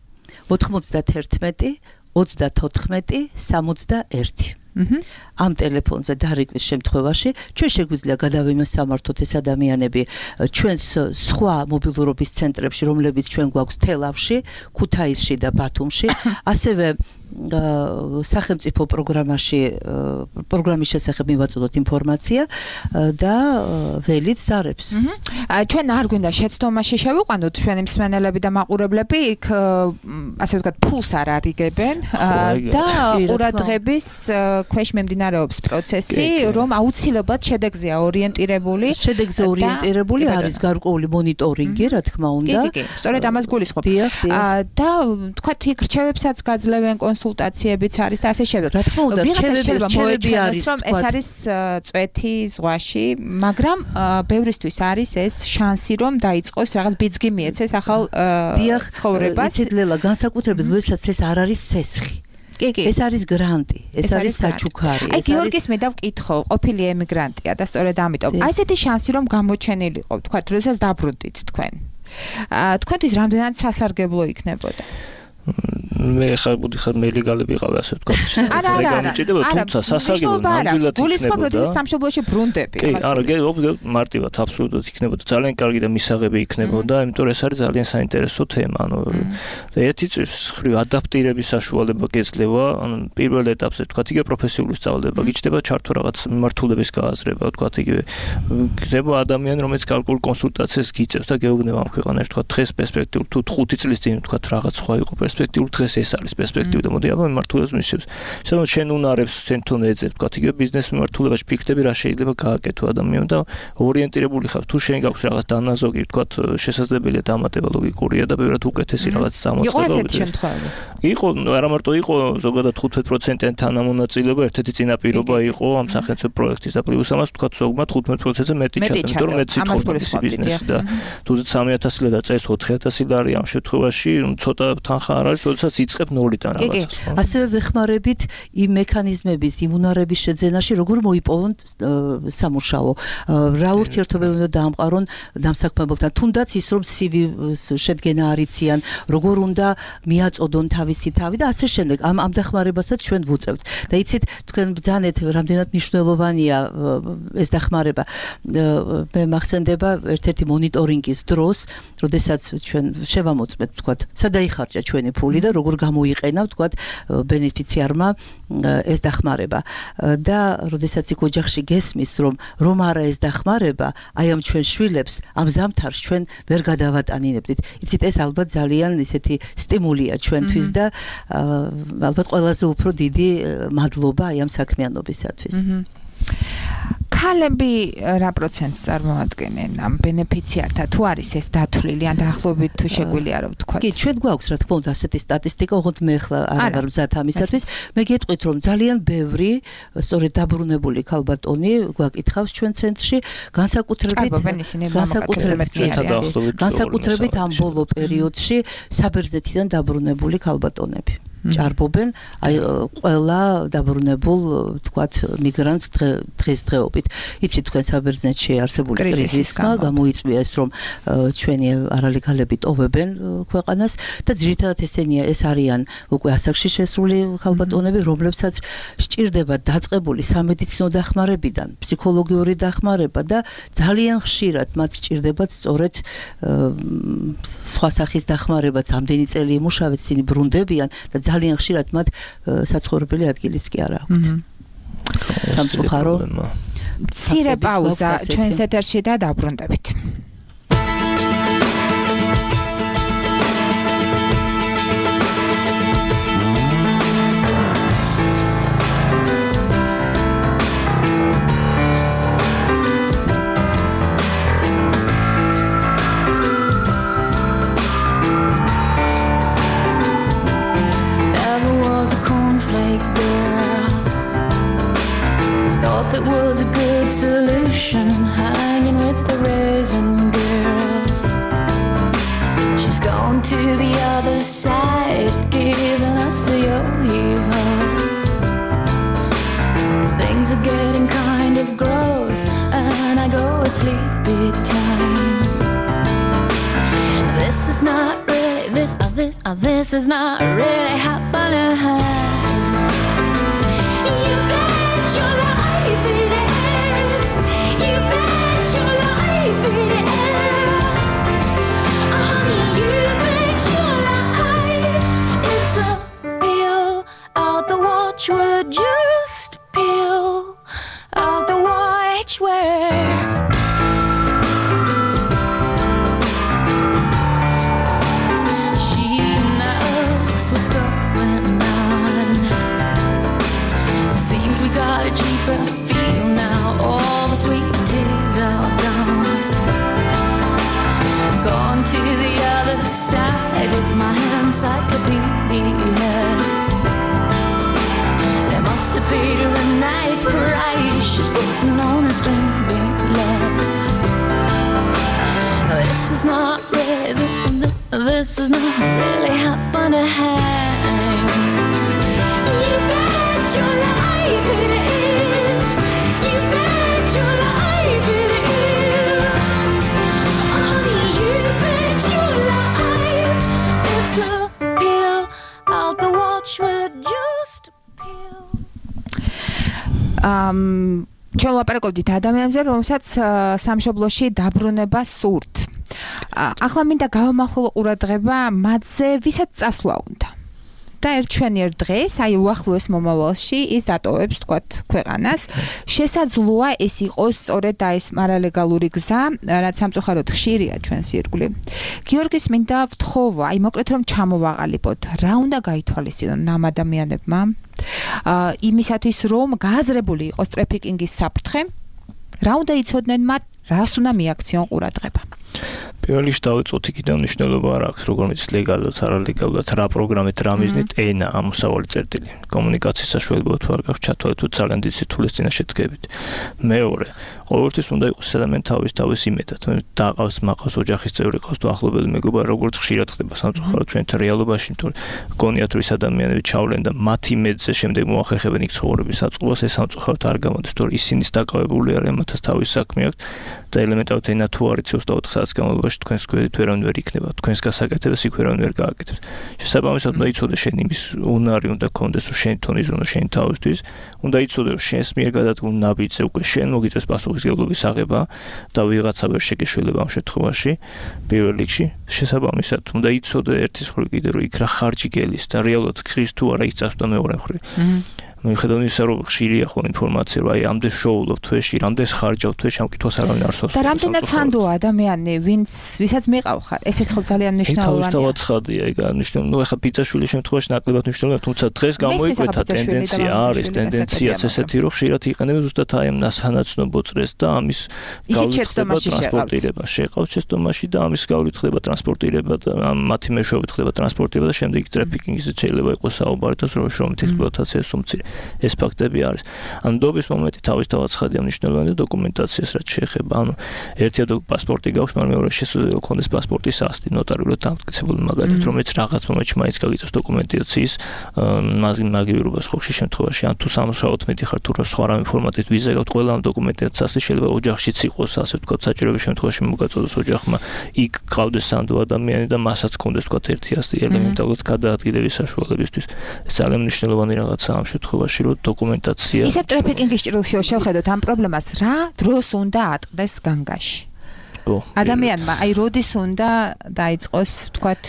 Speaker 10: 91 34 61. ამ ტელეფონზე დარეკვის შემთხვევაში ჩვენ შეგვიძლია გადავიმასამართოთ ეს ადამიანები ჩვენს სხვა მობილურობის ცენტრებში, რომლებიც ჩვენ გვაქვს თელავში, ქუთაისში და ბათუმში, ასევე სახელმწიფო პროგრამის შესახებ მივაწოდოთ ინფორმაცია და ველით ზარებს.
Speaker 7: ჩვენ არ გვინდა შეცდომაში შევიყვანოთ ჩვენი მსმენელები და მაყურებლები, იქ ასე ვთქვათ, ფულს არ არიგებენ და ყურადღების ქვეშ მიმდინარეობს პროცესი, რომ აუცილებლად შედეგზეა ორიენტირებული.
Speaker 10: შედეგზე ორიენტირებული არის გარკვეული მონიტორინგი, რა თქმა უნდა.
Speaker 7: კი, სწორედ ამას გულისხმობ. და თქვათ, იქ რჩევებსაც გაძლევენ კონსულტაციებიც არის და ასე შემდეგ.
Speaker 10: რა თქმა უნდა,
Speaker 7: რჩევები არის, რომ ეს არის წვეთი ზღვაში, მაგრამ ბევრისთვის არის ეს შანსი, რომ დაიწყოს რაღაც ბიძგი მიეცეს ახალ ცხოვრებას.
Speaker 10: იცით ლელა, განსაკუთრებით, როდესაც ეს არ არის სესხი. ეს არის გრანტი, ეს არის საჩუქარი.
Speaker 7: აი გიორგის მე დავკითხო, ყოფილი ემიგრანტია და სწორედ ამიტომ. აი ესეთი შანსი რომ გამოჩენილიყო, თქვა, როდესაც დაბრუნდით თქვენ. თქვენთვის რამდენად სასარგებლო იქნებოდა?
Speaker 9: მე ხარ მელეგალები ვიყავი ასე თქვა.
Speaker 7: არა,
Speaker 9: თუმცა სასარგებლო ნამდვილად
Speaker 7: იქნებოდა. სამშობლოში ბრუნდები.
Speaker 9: კი, არა, მარტივად აბსოლუტურად იქნებოდა. ძალიან კარგი და მისაღები იქნებოდა, იმიტომ რომ ეს არის ძალიან საინტერესო თემა. ერთი ხრივ ადაპტირების საშუალება გეძლევა, პირველ ეტაპზე თქვა, იგივე პროფესიული სწავლება, გიჩნდება ჩართო რაღაც მიმართულების გააზრება, თქვა, იგივე ხდება ადამიანი, რომელიც გარკვეულ კონსულტაციას გიწევს და გეუბნება ამ ქვეყანაში, თქვა, დღეს პერსპექტიულ თუ 5 წლის წინ თქვა რაღაც სხვა იყო პერსპექტიულ დღეს ეს არის პერსპექტივა და მოდი აბა მიმართულებას მისცემს. შესაძლოა შენ უნარებს თვითონ ეძებ, თქვა, იგივე ბიზნეს მიმართულებაში ფიქრები რა შეიძლება გააკეთო ადამიანმა და ორიენტირებული ხარ. თუ შენ გაქვს რაღაც დანაზოგი, თქვა, შესაძლებელია დამატება ლოგიკურია და ბევრად უკეთესი რაღაც
Speaker 7: გამოწყობა. იყო ესეთი შემთხვევები.
Speaker 9: იყო, არა მარტო იყო, ზოგადად 15%-იანი თანამონაწილეობა ერთ-ერთი წინაპირობა იყო ამ სახელმწიფო პროექტის და პლუს ამას თქვა, ზოგადად 15%-ზე მეტი ჩადა, იმიტომ რომ მეც სიტყვა ბიზნესი და თუნდაც 3000 ლარი და წეს 4000 ლარი ამ შემთხვევაში ცოტა თანხა არ არის, როდესაც იწყებ ნოლიდან რაღაცას.
Speaker 10: ასევე ვეხმარებით იმ მექანიზმების, იმ უნარების შეძენაში, როგორ მოიპოვონ სამუშაო. რა ურთიერთობები უნდა დაამყარონ დამსაქმებელთან, თუნდაც ის რომ CV შედგენა არ იციან, როგორ უნდა მიაწოდონ თავისი თავი და ასე შემდეგ. ამ დახმარებასაც ჩვენ ვუწევთ. და იცით, თქვენ ბრძანეთ, რამდენად მნიშვნელოვანია ეს დახმარება. მე მახსენდება ერთ-ერთი მონიტორინგის დროს, როდესაც ჩვენ შევამოწმეთ, თქვათ, სადაიხარჯა ჩვენი ფული და როგორ გამოიყენა, თქვათ, ბენეფიციარმა ეს დახმარება. და როდესაც იქ ოჯახში გესმის, რომ არა ეს დახმარება, აი ამ ჩვენ შვილებს, ამ ზამთარს ჩვენ ვერ გადავატანინებდით. იცით, ეს ალბათ ძალიან ისეთი სტიმულია ჩვენთვის და ალბათ ყველაზე უფრო დიდი მადლობა აი ამ საქმიანობისათვის.
Speaker 7: ქალები რა პროცენტს წარმოადგენენ ამ ბენეფიციართა? თუ არის ეს დათვლილი ან დაახლოებით თუ შეგვიძლია რა ვთქვა?
Speaker 10: კი, ჩვენ გვაქვს რა თქმა უნდა ასეთი სტატისტიკა, ოღონდ მე ახლა არ ვარ მზად ამისათვის. მე გეტყვით რომ ძალიან ბევრი სწორედ დაბრუნებული ქალბატონი გვაკითხავს ჩვენ ცენტრში, განსაკუთრებით ამ ბოლო პერიოდში საბერძნეთიდან დაბრუნებული ქალბატონები. ჭარბობენ აი ყველა დაბრუნებულ თქვათ მიგრანტს დღესდღეობით. იცით, თქვენ საბერძნეთში არსებული კრიზისმა გამოიწვია ეს რომ ჩვენი არალეგალები ტოვებენ ქვეყანას და ძირითადად ეს არიან უკვე ასაკში შესული ქალბატონები, რომლებსაც სჭირდება დაწყებული სამედიცინო დახმარებიდან ფსიქოლოგიური დახმარება და ძალიან ხშირად მათ სჭირდებათ სწორედ სხვა სახის დახმარებაც. ამდენი წელი იმუშავეთ, ისინი ბრუნდებიან და ძალიან ხშირად მათ საცხოვრებელი ადგილიც კი არ აქვთ. სამწუხარო.
Speaker 7: მცირე პაუზა ჩვენს ეთერში და დაბრუნდებით.
Speaker 16: That was a good solution, hanging with the raisin girls. She's gone to the other side, giving us a yo-yo. Things are getting kind of gross, and I go at sleepy time. This is not really, this is not really happening. You bet your life it is. You bet your life it is. Honey, you bet your life. It's a peel out the watchword. Just peel out the watchword. She knows what's going on. Seems we got a cheaper feel now. All the sweet tears are gone. Gone to the other side with my encyclopedia. They must have paid her a nice price. She's putting on a string big love. This is not really happening. your life it is. You bet your life it is. Honey, you bet your life. It's a pill out the watch with just a pill.
Speaker 7: ჩვენ ვაპარაკობდით ადამიანებზე, რომელსაც სამშობლოში დაბრუნება სურთ. ახლა მინდა გავამახვილო ყურადღება მათზე, ვისაც წასვლა უნდა. და ერთჩვენიერ დღეს, აი უახლოეს მომავალში ის დატოვებს თქვათ ქვეყანას. შესაძლოა ეს იყოს სწორედ ეს არალეგალური გზა, რაც სამწუხაროდ ხშირია ჩვენს ირგვლივ. გიორგის მინდა ვთხოვა, აი მოკლედ რომ ჩამოვაყალიბოთ, რა უნდა გაითვალისწინონ ამ ადამიანებმა? იმისათვის რომ გააზრებული იყოს ტრაფიკინგის საფრთხე, რა უნდა იცოდნენ მათ, რას უნდა მიაქციონ ყურადღება?
Speaker 9: პირველ რიგში დავიწყოთ იქიდან მნიშვნელობა არ აქვს, როგორ მის ლეგალურად, არალეგალურად, რა პროგრამით, რა მიზნით, ენა, ამოსავალი წერტილი. კომუნიკაციის საშუალება თუ არ გაქვს, ჩათვალეთ თუ ძალიან დიდი სითბულის წინაშე დგებით. მეორე, ყოველთვის უნდა იყოს ადამიანი თავის იმედად. დაყავს, მაყავს, ოჯახის წევრი ყავს თუ ახლობელი მეგობარი, როგორც ხშირად ხდება სამწუხაროდ ჩვენთან რეალობაში, თუ გონიათ რომ ეს ადამიანები ჩავლენ და მათ იმედზე შემდეგ მოახერხებენ იქ ცხოვრების აწყობას, ეს სამწუხაროდ არ გამოდის, თორე ისინიც დაკავებული არიან, მათაც თავის საქმე აქვს და ელემენტარულად ენა თუ არ იცი 24 საათის განმავლობაში თქვენს გვერდით ვერავინ ვერ იქნება. თქვენს გასაკეთებას იქ ვერავინ ვერ გააკეთებს. შესაბამისად უნდა იცოდე შენ იმის უნარი უნდა გქონდეს, რომ შენ თონის უნდა შენ თავისთვის, უნდა იცოდე რომ შენს მიერ გადადგმულ ნაბიჯზე უკვე შენ მოგიწევს პასუხისმგებლობის აღება და ვიღაცა ვერ შეგეშველება ამ შემთხვევაში. პირველ რიგში შესაბამისად უნდა იცოდე ერთის მხრივ კიდე რომ იქ რა ხარჯი გელის და რეალურად ხრის თუ არა იქ წასვლა მეორე მხრივ. მიუხედავად იმისა, რომ ხშირია ხოლმე ინფორმაცია, რომ აი ამდენ შოულობ თვეში, რამდენს ხარჯავ თვეში, ამ კითხვას არავინ არ სვავს.
Speaker 7: და რამდენად სანდოა ადამიანი, ვისაც მეყავხარ, ესეც ხო ძალიან მნიშვნელოვანია.
Speaker 9: თავისთავად ცხადია, ეგ არ მნიშვნელოვანია. ნუ ეხა პიცაშვილის შემთხვევაში ნაკლებად მნიშვნელოვანია, თუმცა დღეს გამოიკვეთა ტენდენცია არის, ტენდენციაც ესეთი, რომ ხშირად იყენებენ ზუსტად აი ამ ნასანაცნობო წრეს და ამის გავლით ხდება ტრანსპორტირება. შეყავთ შეცდომაში და ამის გავლით ხდება ტრანსპორტირება და მათი მეშვეობით ხდება ტრანსპორტირება და შემდეგ ტრაფიკინგზე შეიძლება იყოს საუბარი და შრომით ექსპლუატაციას უმცირე. ეს ფაქტები არის. ანუ დობის მომენტი თავისთავად ცხადია მნიშვნელოვანი დოკუმენტაციას რაც შეეხება. ანუ ერთია პასპორტი გაქვს, მაგრამ მეორე შესაძლოა გქონდეს პასპორტის ასლი ნოტარიულად დამტკიცებული მაგალითად, რომელიც რაღაც მომენტში მაინც გაგიწევს დოკუმენტაციის მაგივრობას ხოხში შემთხვევაში. ან თუ სამუშაოდ მეტი ხარ თუ სხვა რამე ფორმატით ვიზა გაქვთ, ყველა ამ დოკუმენტაციას ასლი შეიძლება ოჯახშიც იყოს, ასე ვთქვათ, საჭიროების შემთხვევაში მოგაწოდოს ოჯახმა, იქ გყავდეს სანდო ადამიანი და მასაც გქონდეს ვთქვათ ერთი ასლი ელემენტარულად გადაადგილების საშუალებისთვის. ეს ძალიან მნიშვნელოვანი რაღაცაა ამ შემთხვევაში. რომ დოკუმენტაცია
Speaker 7: ისევ ტრაფიკინგის ჭრილში შევხედოთ ამ პრობლემას, რა დროს უნდა ატყდეს განგაში? ადამიანმა აი როდის უნდა დაიწყოს თქვათ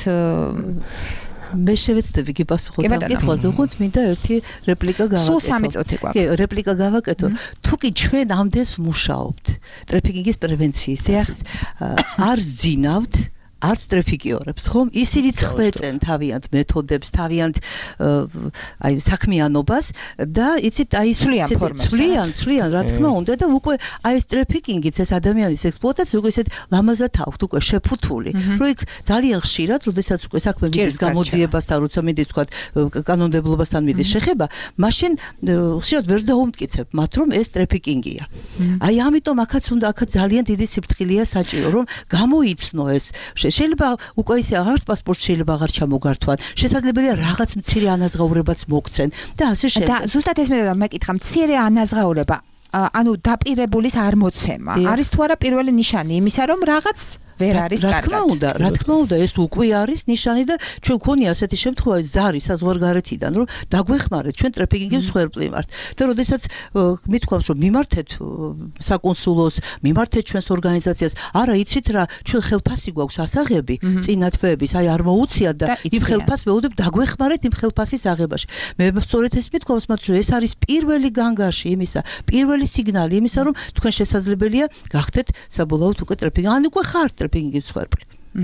Speaker 10: მე შევეცდები გიპასუხოთ ამ კითხვაზე, უღოთ მინდა ერთი რეპლიკა გავაკეთო.
Speaker 7: სულ 3 წუთი გვაქვს.
Speaker 10: კი, რეპლიკა გავაკეთო. თუკი ჩვენ ამდენს მუშაობთ ტრაფიკინგის პრევენციისათვის, არ ძინავთ არც ტრაფიკიორებს, ხომ? ისინიც ხვეწენ თავიანთ მეთოდებს, თავიანთ აი საქმიანობას და იცით აი ცვლიან, რა თქმა უნდა და უკვე აი ეს ტრაფიკინგიც ეს ადამიანის ექსპლუატაცია უკვე ისეთ ლამაზად აქვთ, უკვე შეფუთული, რომ იქ ძალიან ხშირად, როდესაც უკვე საქმე მიდის გამოძიებასთან, როცა მიდის თქვა კანონმდებლობასთან მიდის შეხება, მაშინ ხშირად ვერ დაუმტკიცებ მათ, რომ ეს ტრაფიკინგია. აი ამიტომ აქაც ძალიან დიდი სიფრთხილეა საჭირო, რომ გამოიცნო ეს შეიძლება უკვე ისე აღარც პასპორტი შეიძლება აღარ ჩამოგართვან. შესაძლებელია რაღაც მცირე ანაზღაურებაც მოგცენ და ასე შემდეგ.
Speaker 7: და ზუსტად ეს მეკითხა, მცირე ანაზღაურება, ანუ დაპირებულის არ მოცემა. არის თუ არა პირველი ნიშანი იმისა, რომ რაღაც ვერ არის კარგად.
Speaker 10: რა თქმა უნდა, ეს უკვე არის ნიშანი და ჩვენ გქონია ასეთი შემთხვევა ზარი საზღვარგარეთიდან, რომ დაგვეხმარეთ ჩვენ ტრაფიკინგის მსხვერპლი ვართ. და როდესაც მithქვავს, რომ მიმართეთ საკონსულოს, მიმართეთ ჩვენს ორგანიზაციას, არა იცით რა, ჩვენ ხელფასი გვაქვს ასაღები, წინა თვეების, აი არ მოუციათ და იმ ხელფასს მეუდებ დაგვეხმარეთ იმ ხელფასის აღებაში. მე სწორედ ეს მithქვავს მათ, რომ ეს არის პირველი განგარში იმისა, პირველი სიგნალი იმისა, რომ თქვენ შესაძლებელია გახდეთ საბოლოოდ უკვე ტრაფიკინგი. ან უკვე ხართ ტრაფიკინგის მსხვერპლი.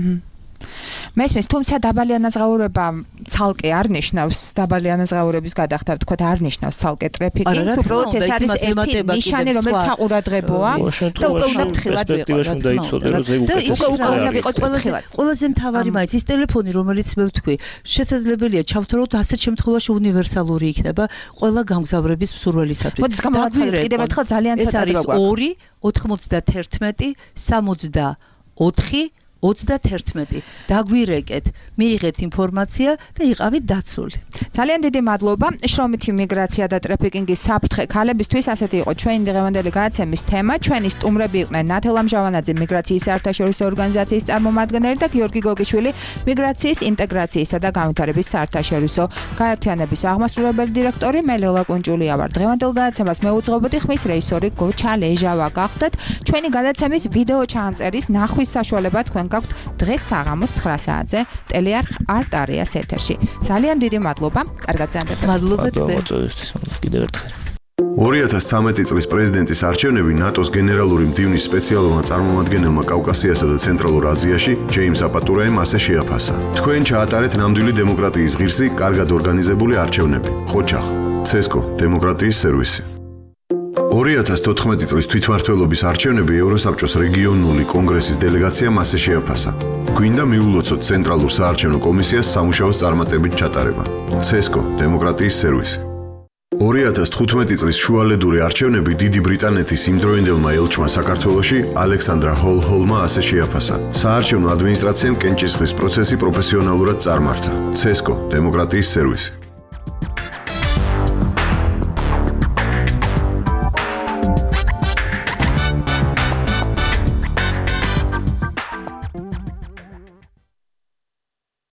Speaker 7: მესმის, თუმცა დაბალი ანაზღაურება ცალკე არ ნიშნავს დაბალი ანაზღაურების გადახდა, თქვა არ ნიშნავს ცალკე ტრაფიკინგს, უბრალოდ ეს არის ერთი ნიშანი, რომელიც საყურადღებოა და უკვე უნდა ფრთხილად ვიყოს.
Speaker 10: ყველაზე მთავარი მაინც ის ტელეფონი, რომელიც მე ვთქვი, შესაძლებელია ჩავთვალოთ ასეთ შემთხვევაში უნივერსალური იქნება ყველა გამგზავრების მსურველისათვის.
Speaker 7: მოდით გამოვაცხადოთ კიდევ ერთხელ ძალიან ცოტა
Speaker 10: ეს არის 2 91 64 31 დაგვირეკეთ, მიიღეთ ინფორმაცია და იყავით დაცული.
Speaker 7: ძალიან დიდი მადლობა. შრომითი მიგრაცია და ტრაფიკინგის საფრთხე ქალებისთვის ასეთი იყო ჩვენი დღევანდელი გადაცემის თემა. ჩვენი სტუმრები იყვნენ ნათელ ამჟავანაძე მიგრაციის საერთაშორისო ორგანიზაციის წარმომადგენელი და გიორგი გოგიშვილი მიგრაციის ინტეგრაციისა და განვითარების საერთაშორისო გაერთიანების აღმასრულებელი დირექტორი. მე ლელა კუნჭულია ვარ. დღევანდელ გადაცემას მეუძღვებოდი, ხმის რეჟისორი გოჩა ლეჟავა გახდათ. ჩვენი გადაცემის ვიდეო ჩანწერის ნახვის საშუალება თქვენ გაქვთ დღეს საღამოს 9 საათზე ტელეარხ არტარიას ეთერში. ძალიან დიდი მადლობა. კარგად ზამთრობთ.
Speaker 10: მადლობა თქვენ.
Speaker 9: კიდევ ერთხელ.
Speaker 3: 2013 წლის პრეზიდენტის არჩევნები ნატოს გენერალური მდივნის სპეციალურმა წარმომადგენელმა კავკასიასა და ცენტრალურ აზიაში ჯეიმს აპატურაიმ ასე შეაფასა. თქვენ ჩაატარეთ ნამდვილი დემოკრატიის ღირსი, კარგად ორგანიზებული არჩევნები. ხოჩახ, ცესკო, დემოკრატიის სერვისი. 2014 წლის თვითმმართველობის არჩევნები ევროსაბჭოს რეგიონული კონგრესის დელეგაციამ ასე შეაფასა. გვინდა მიულოცოთ ცენტრალურ საარჩევნო კომისიას სამუშაოს წარმატებით ჩატარება. ცესკო, დემოკრატიის სერვისი. 2015 წლის შუალედური არჩევნები დიდი ბრიტანეთის იმდროინდელმა ელჩმა საქართველოში ალექსანდრა ჰოლჰოლმა ასე შეაფასა. საარჩევნო ადმინისტრაციამ კენჭისყრის პროცესი პროფესიონალურად წარმართა. ცესკო, დემოკრატიის სერვისი.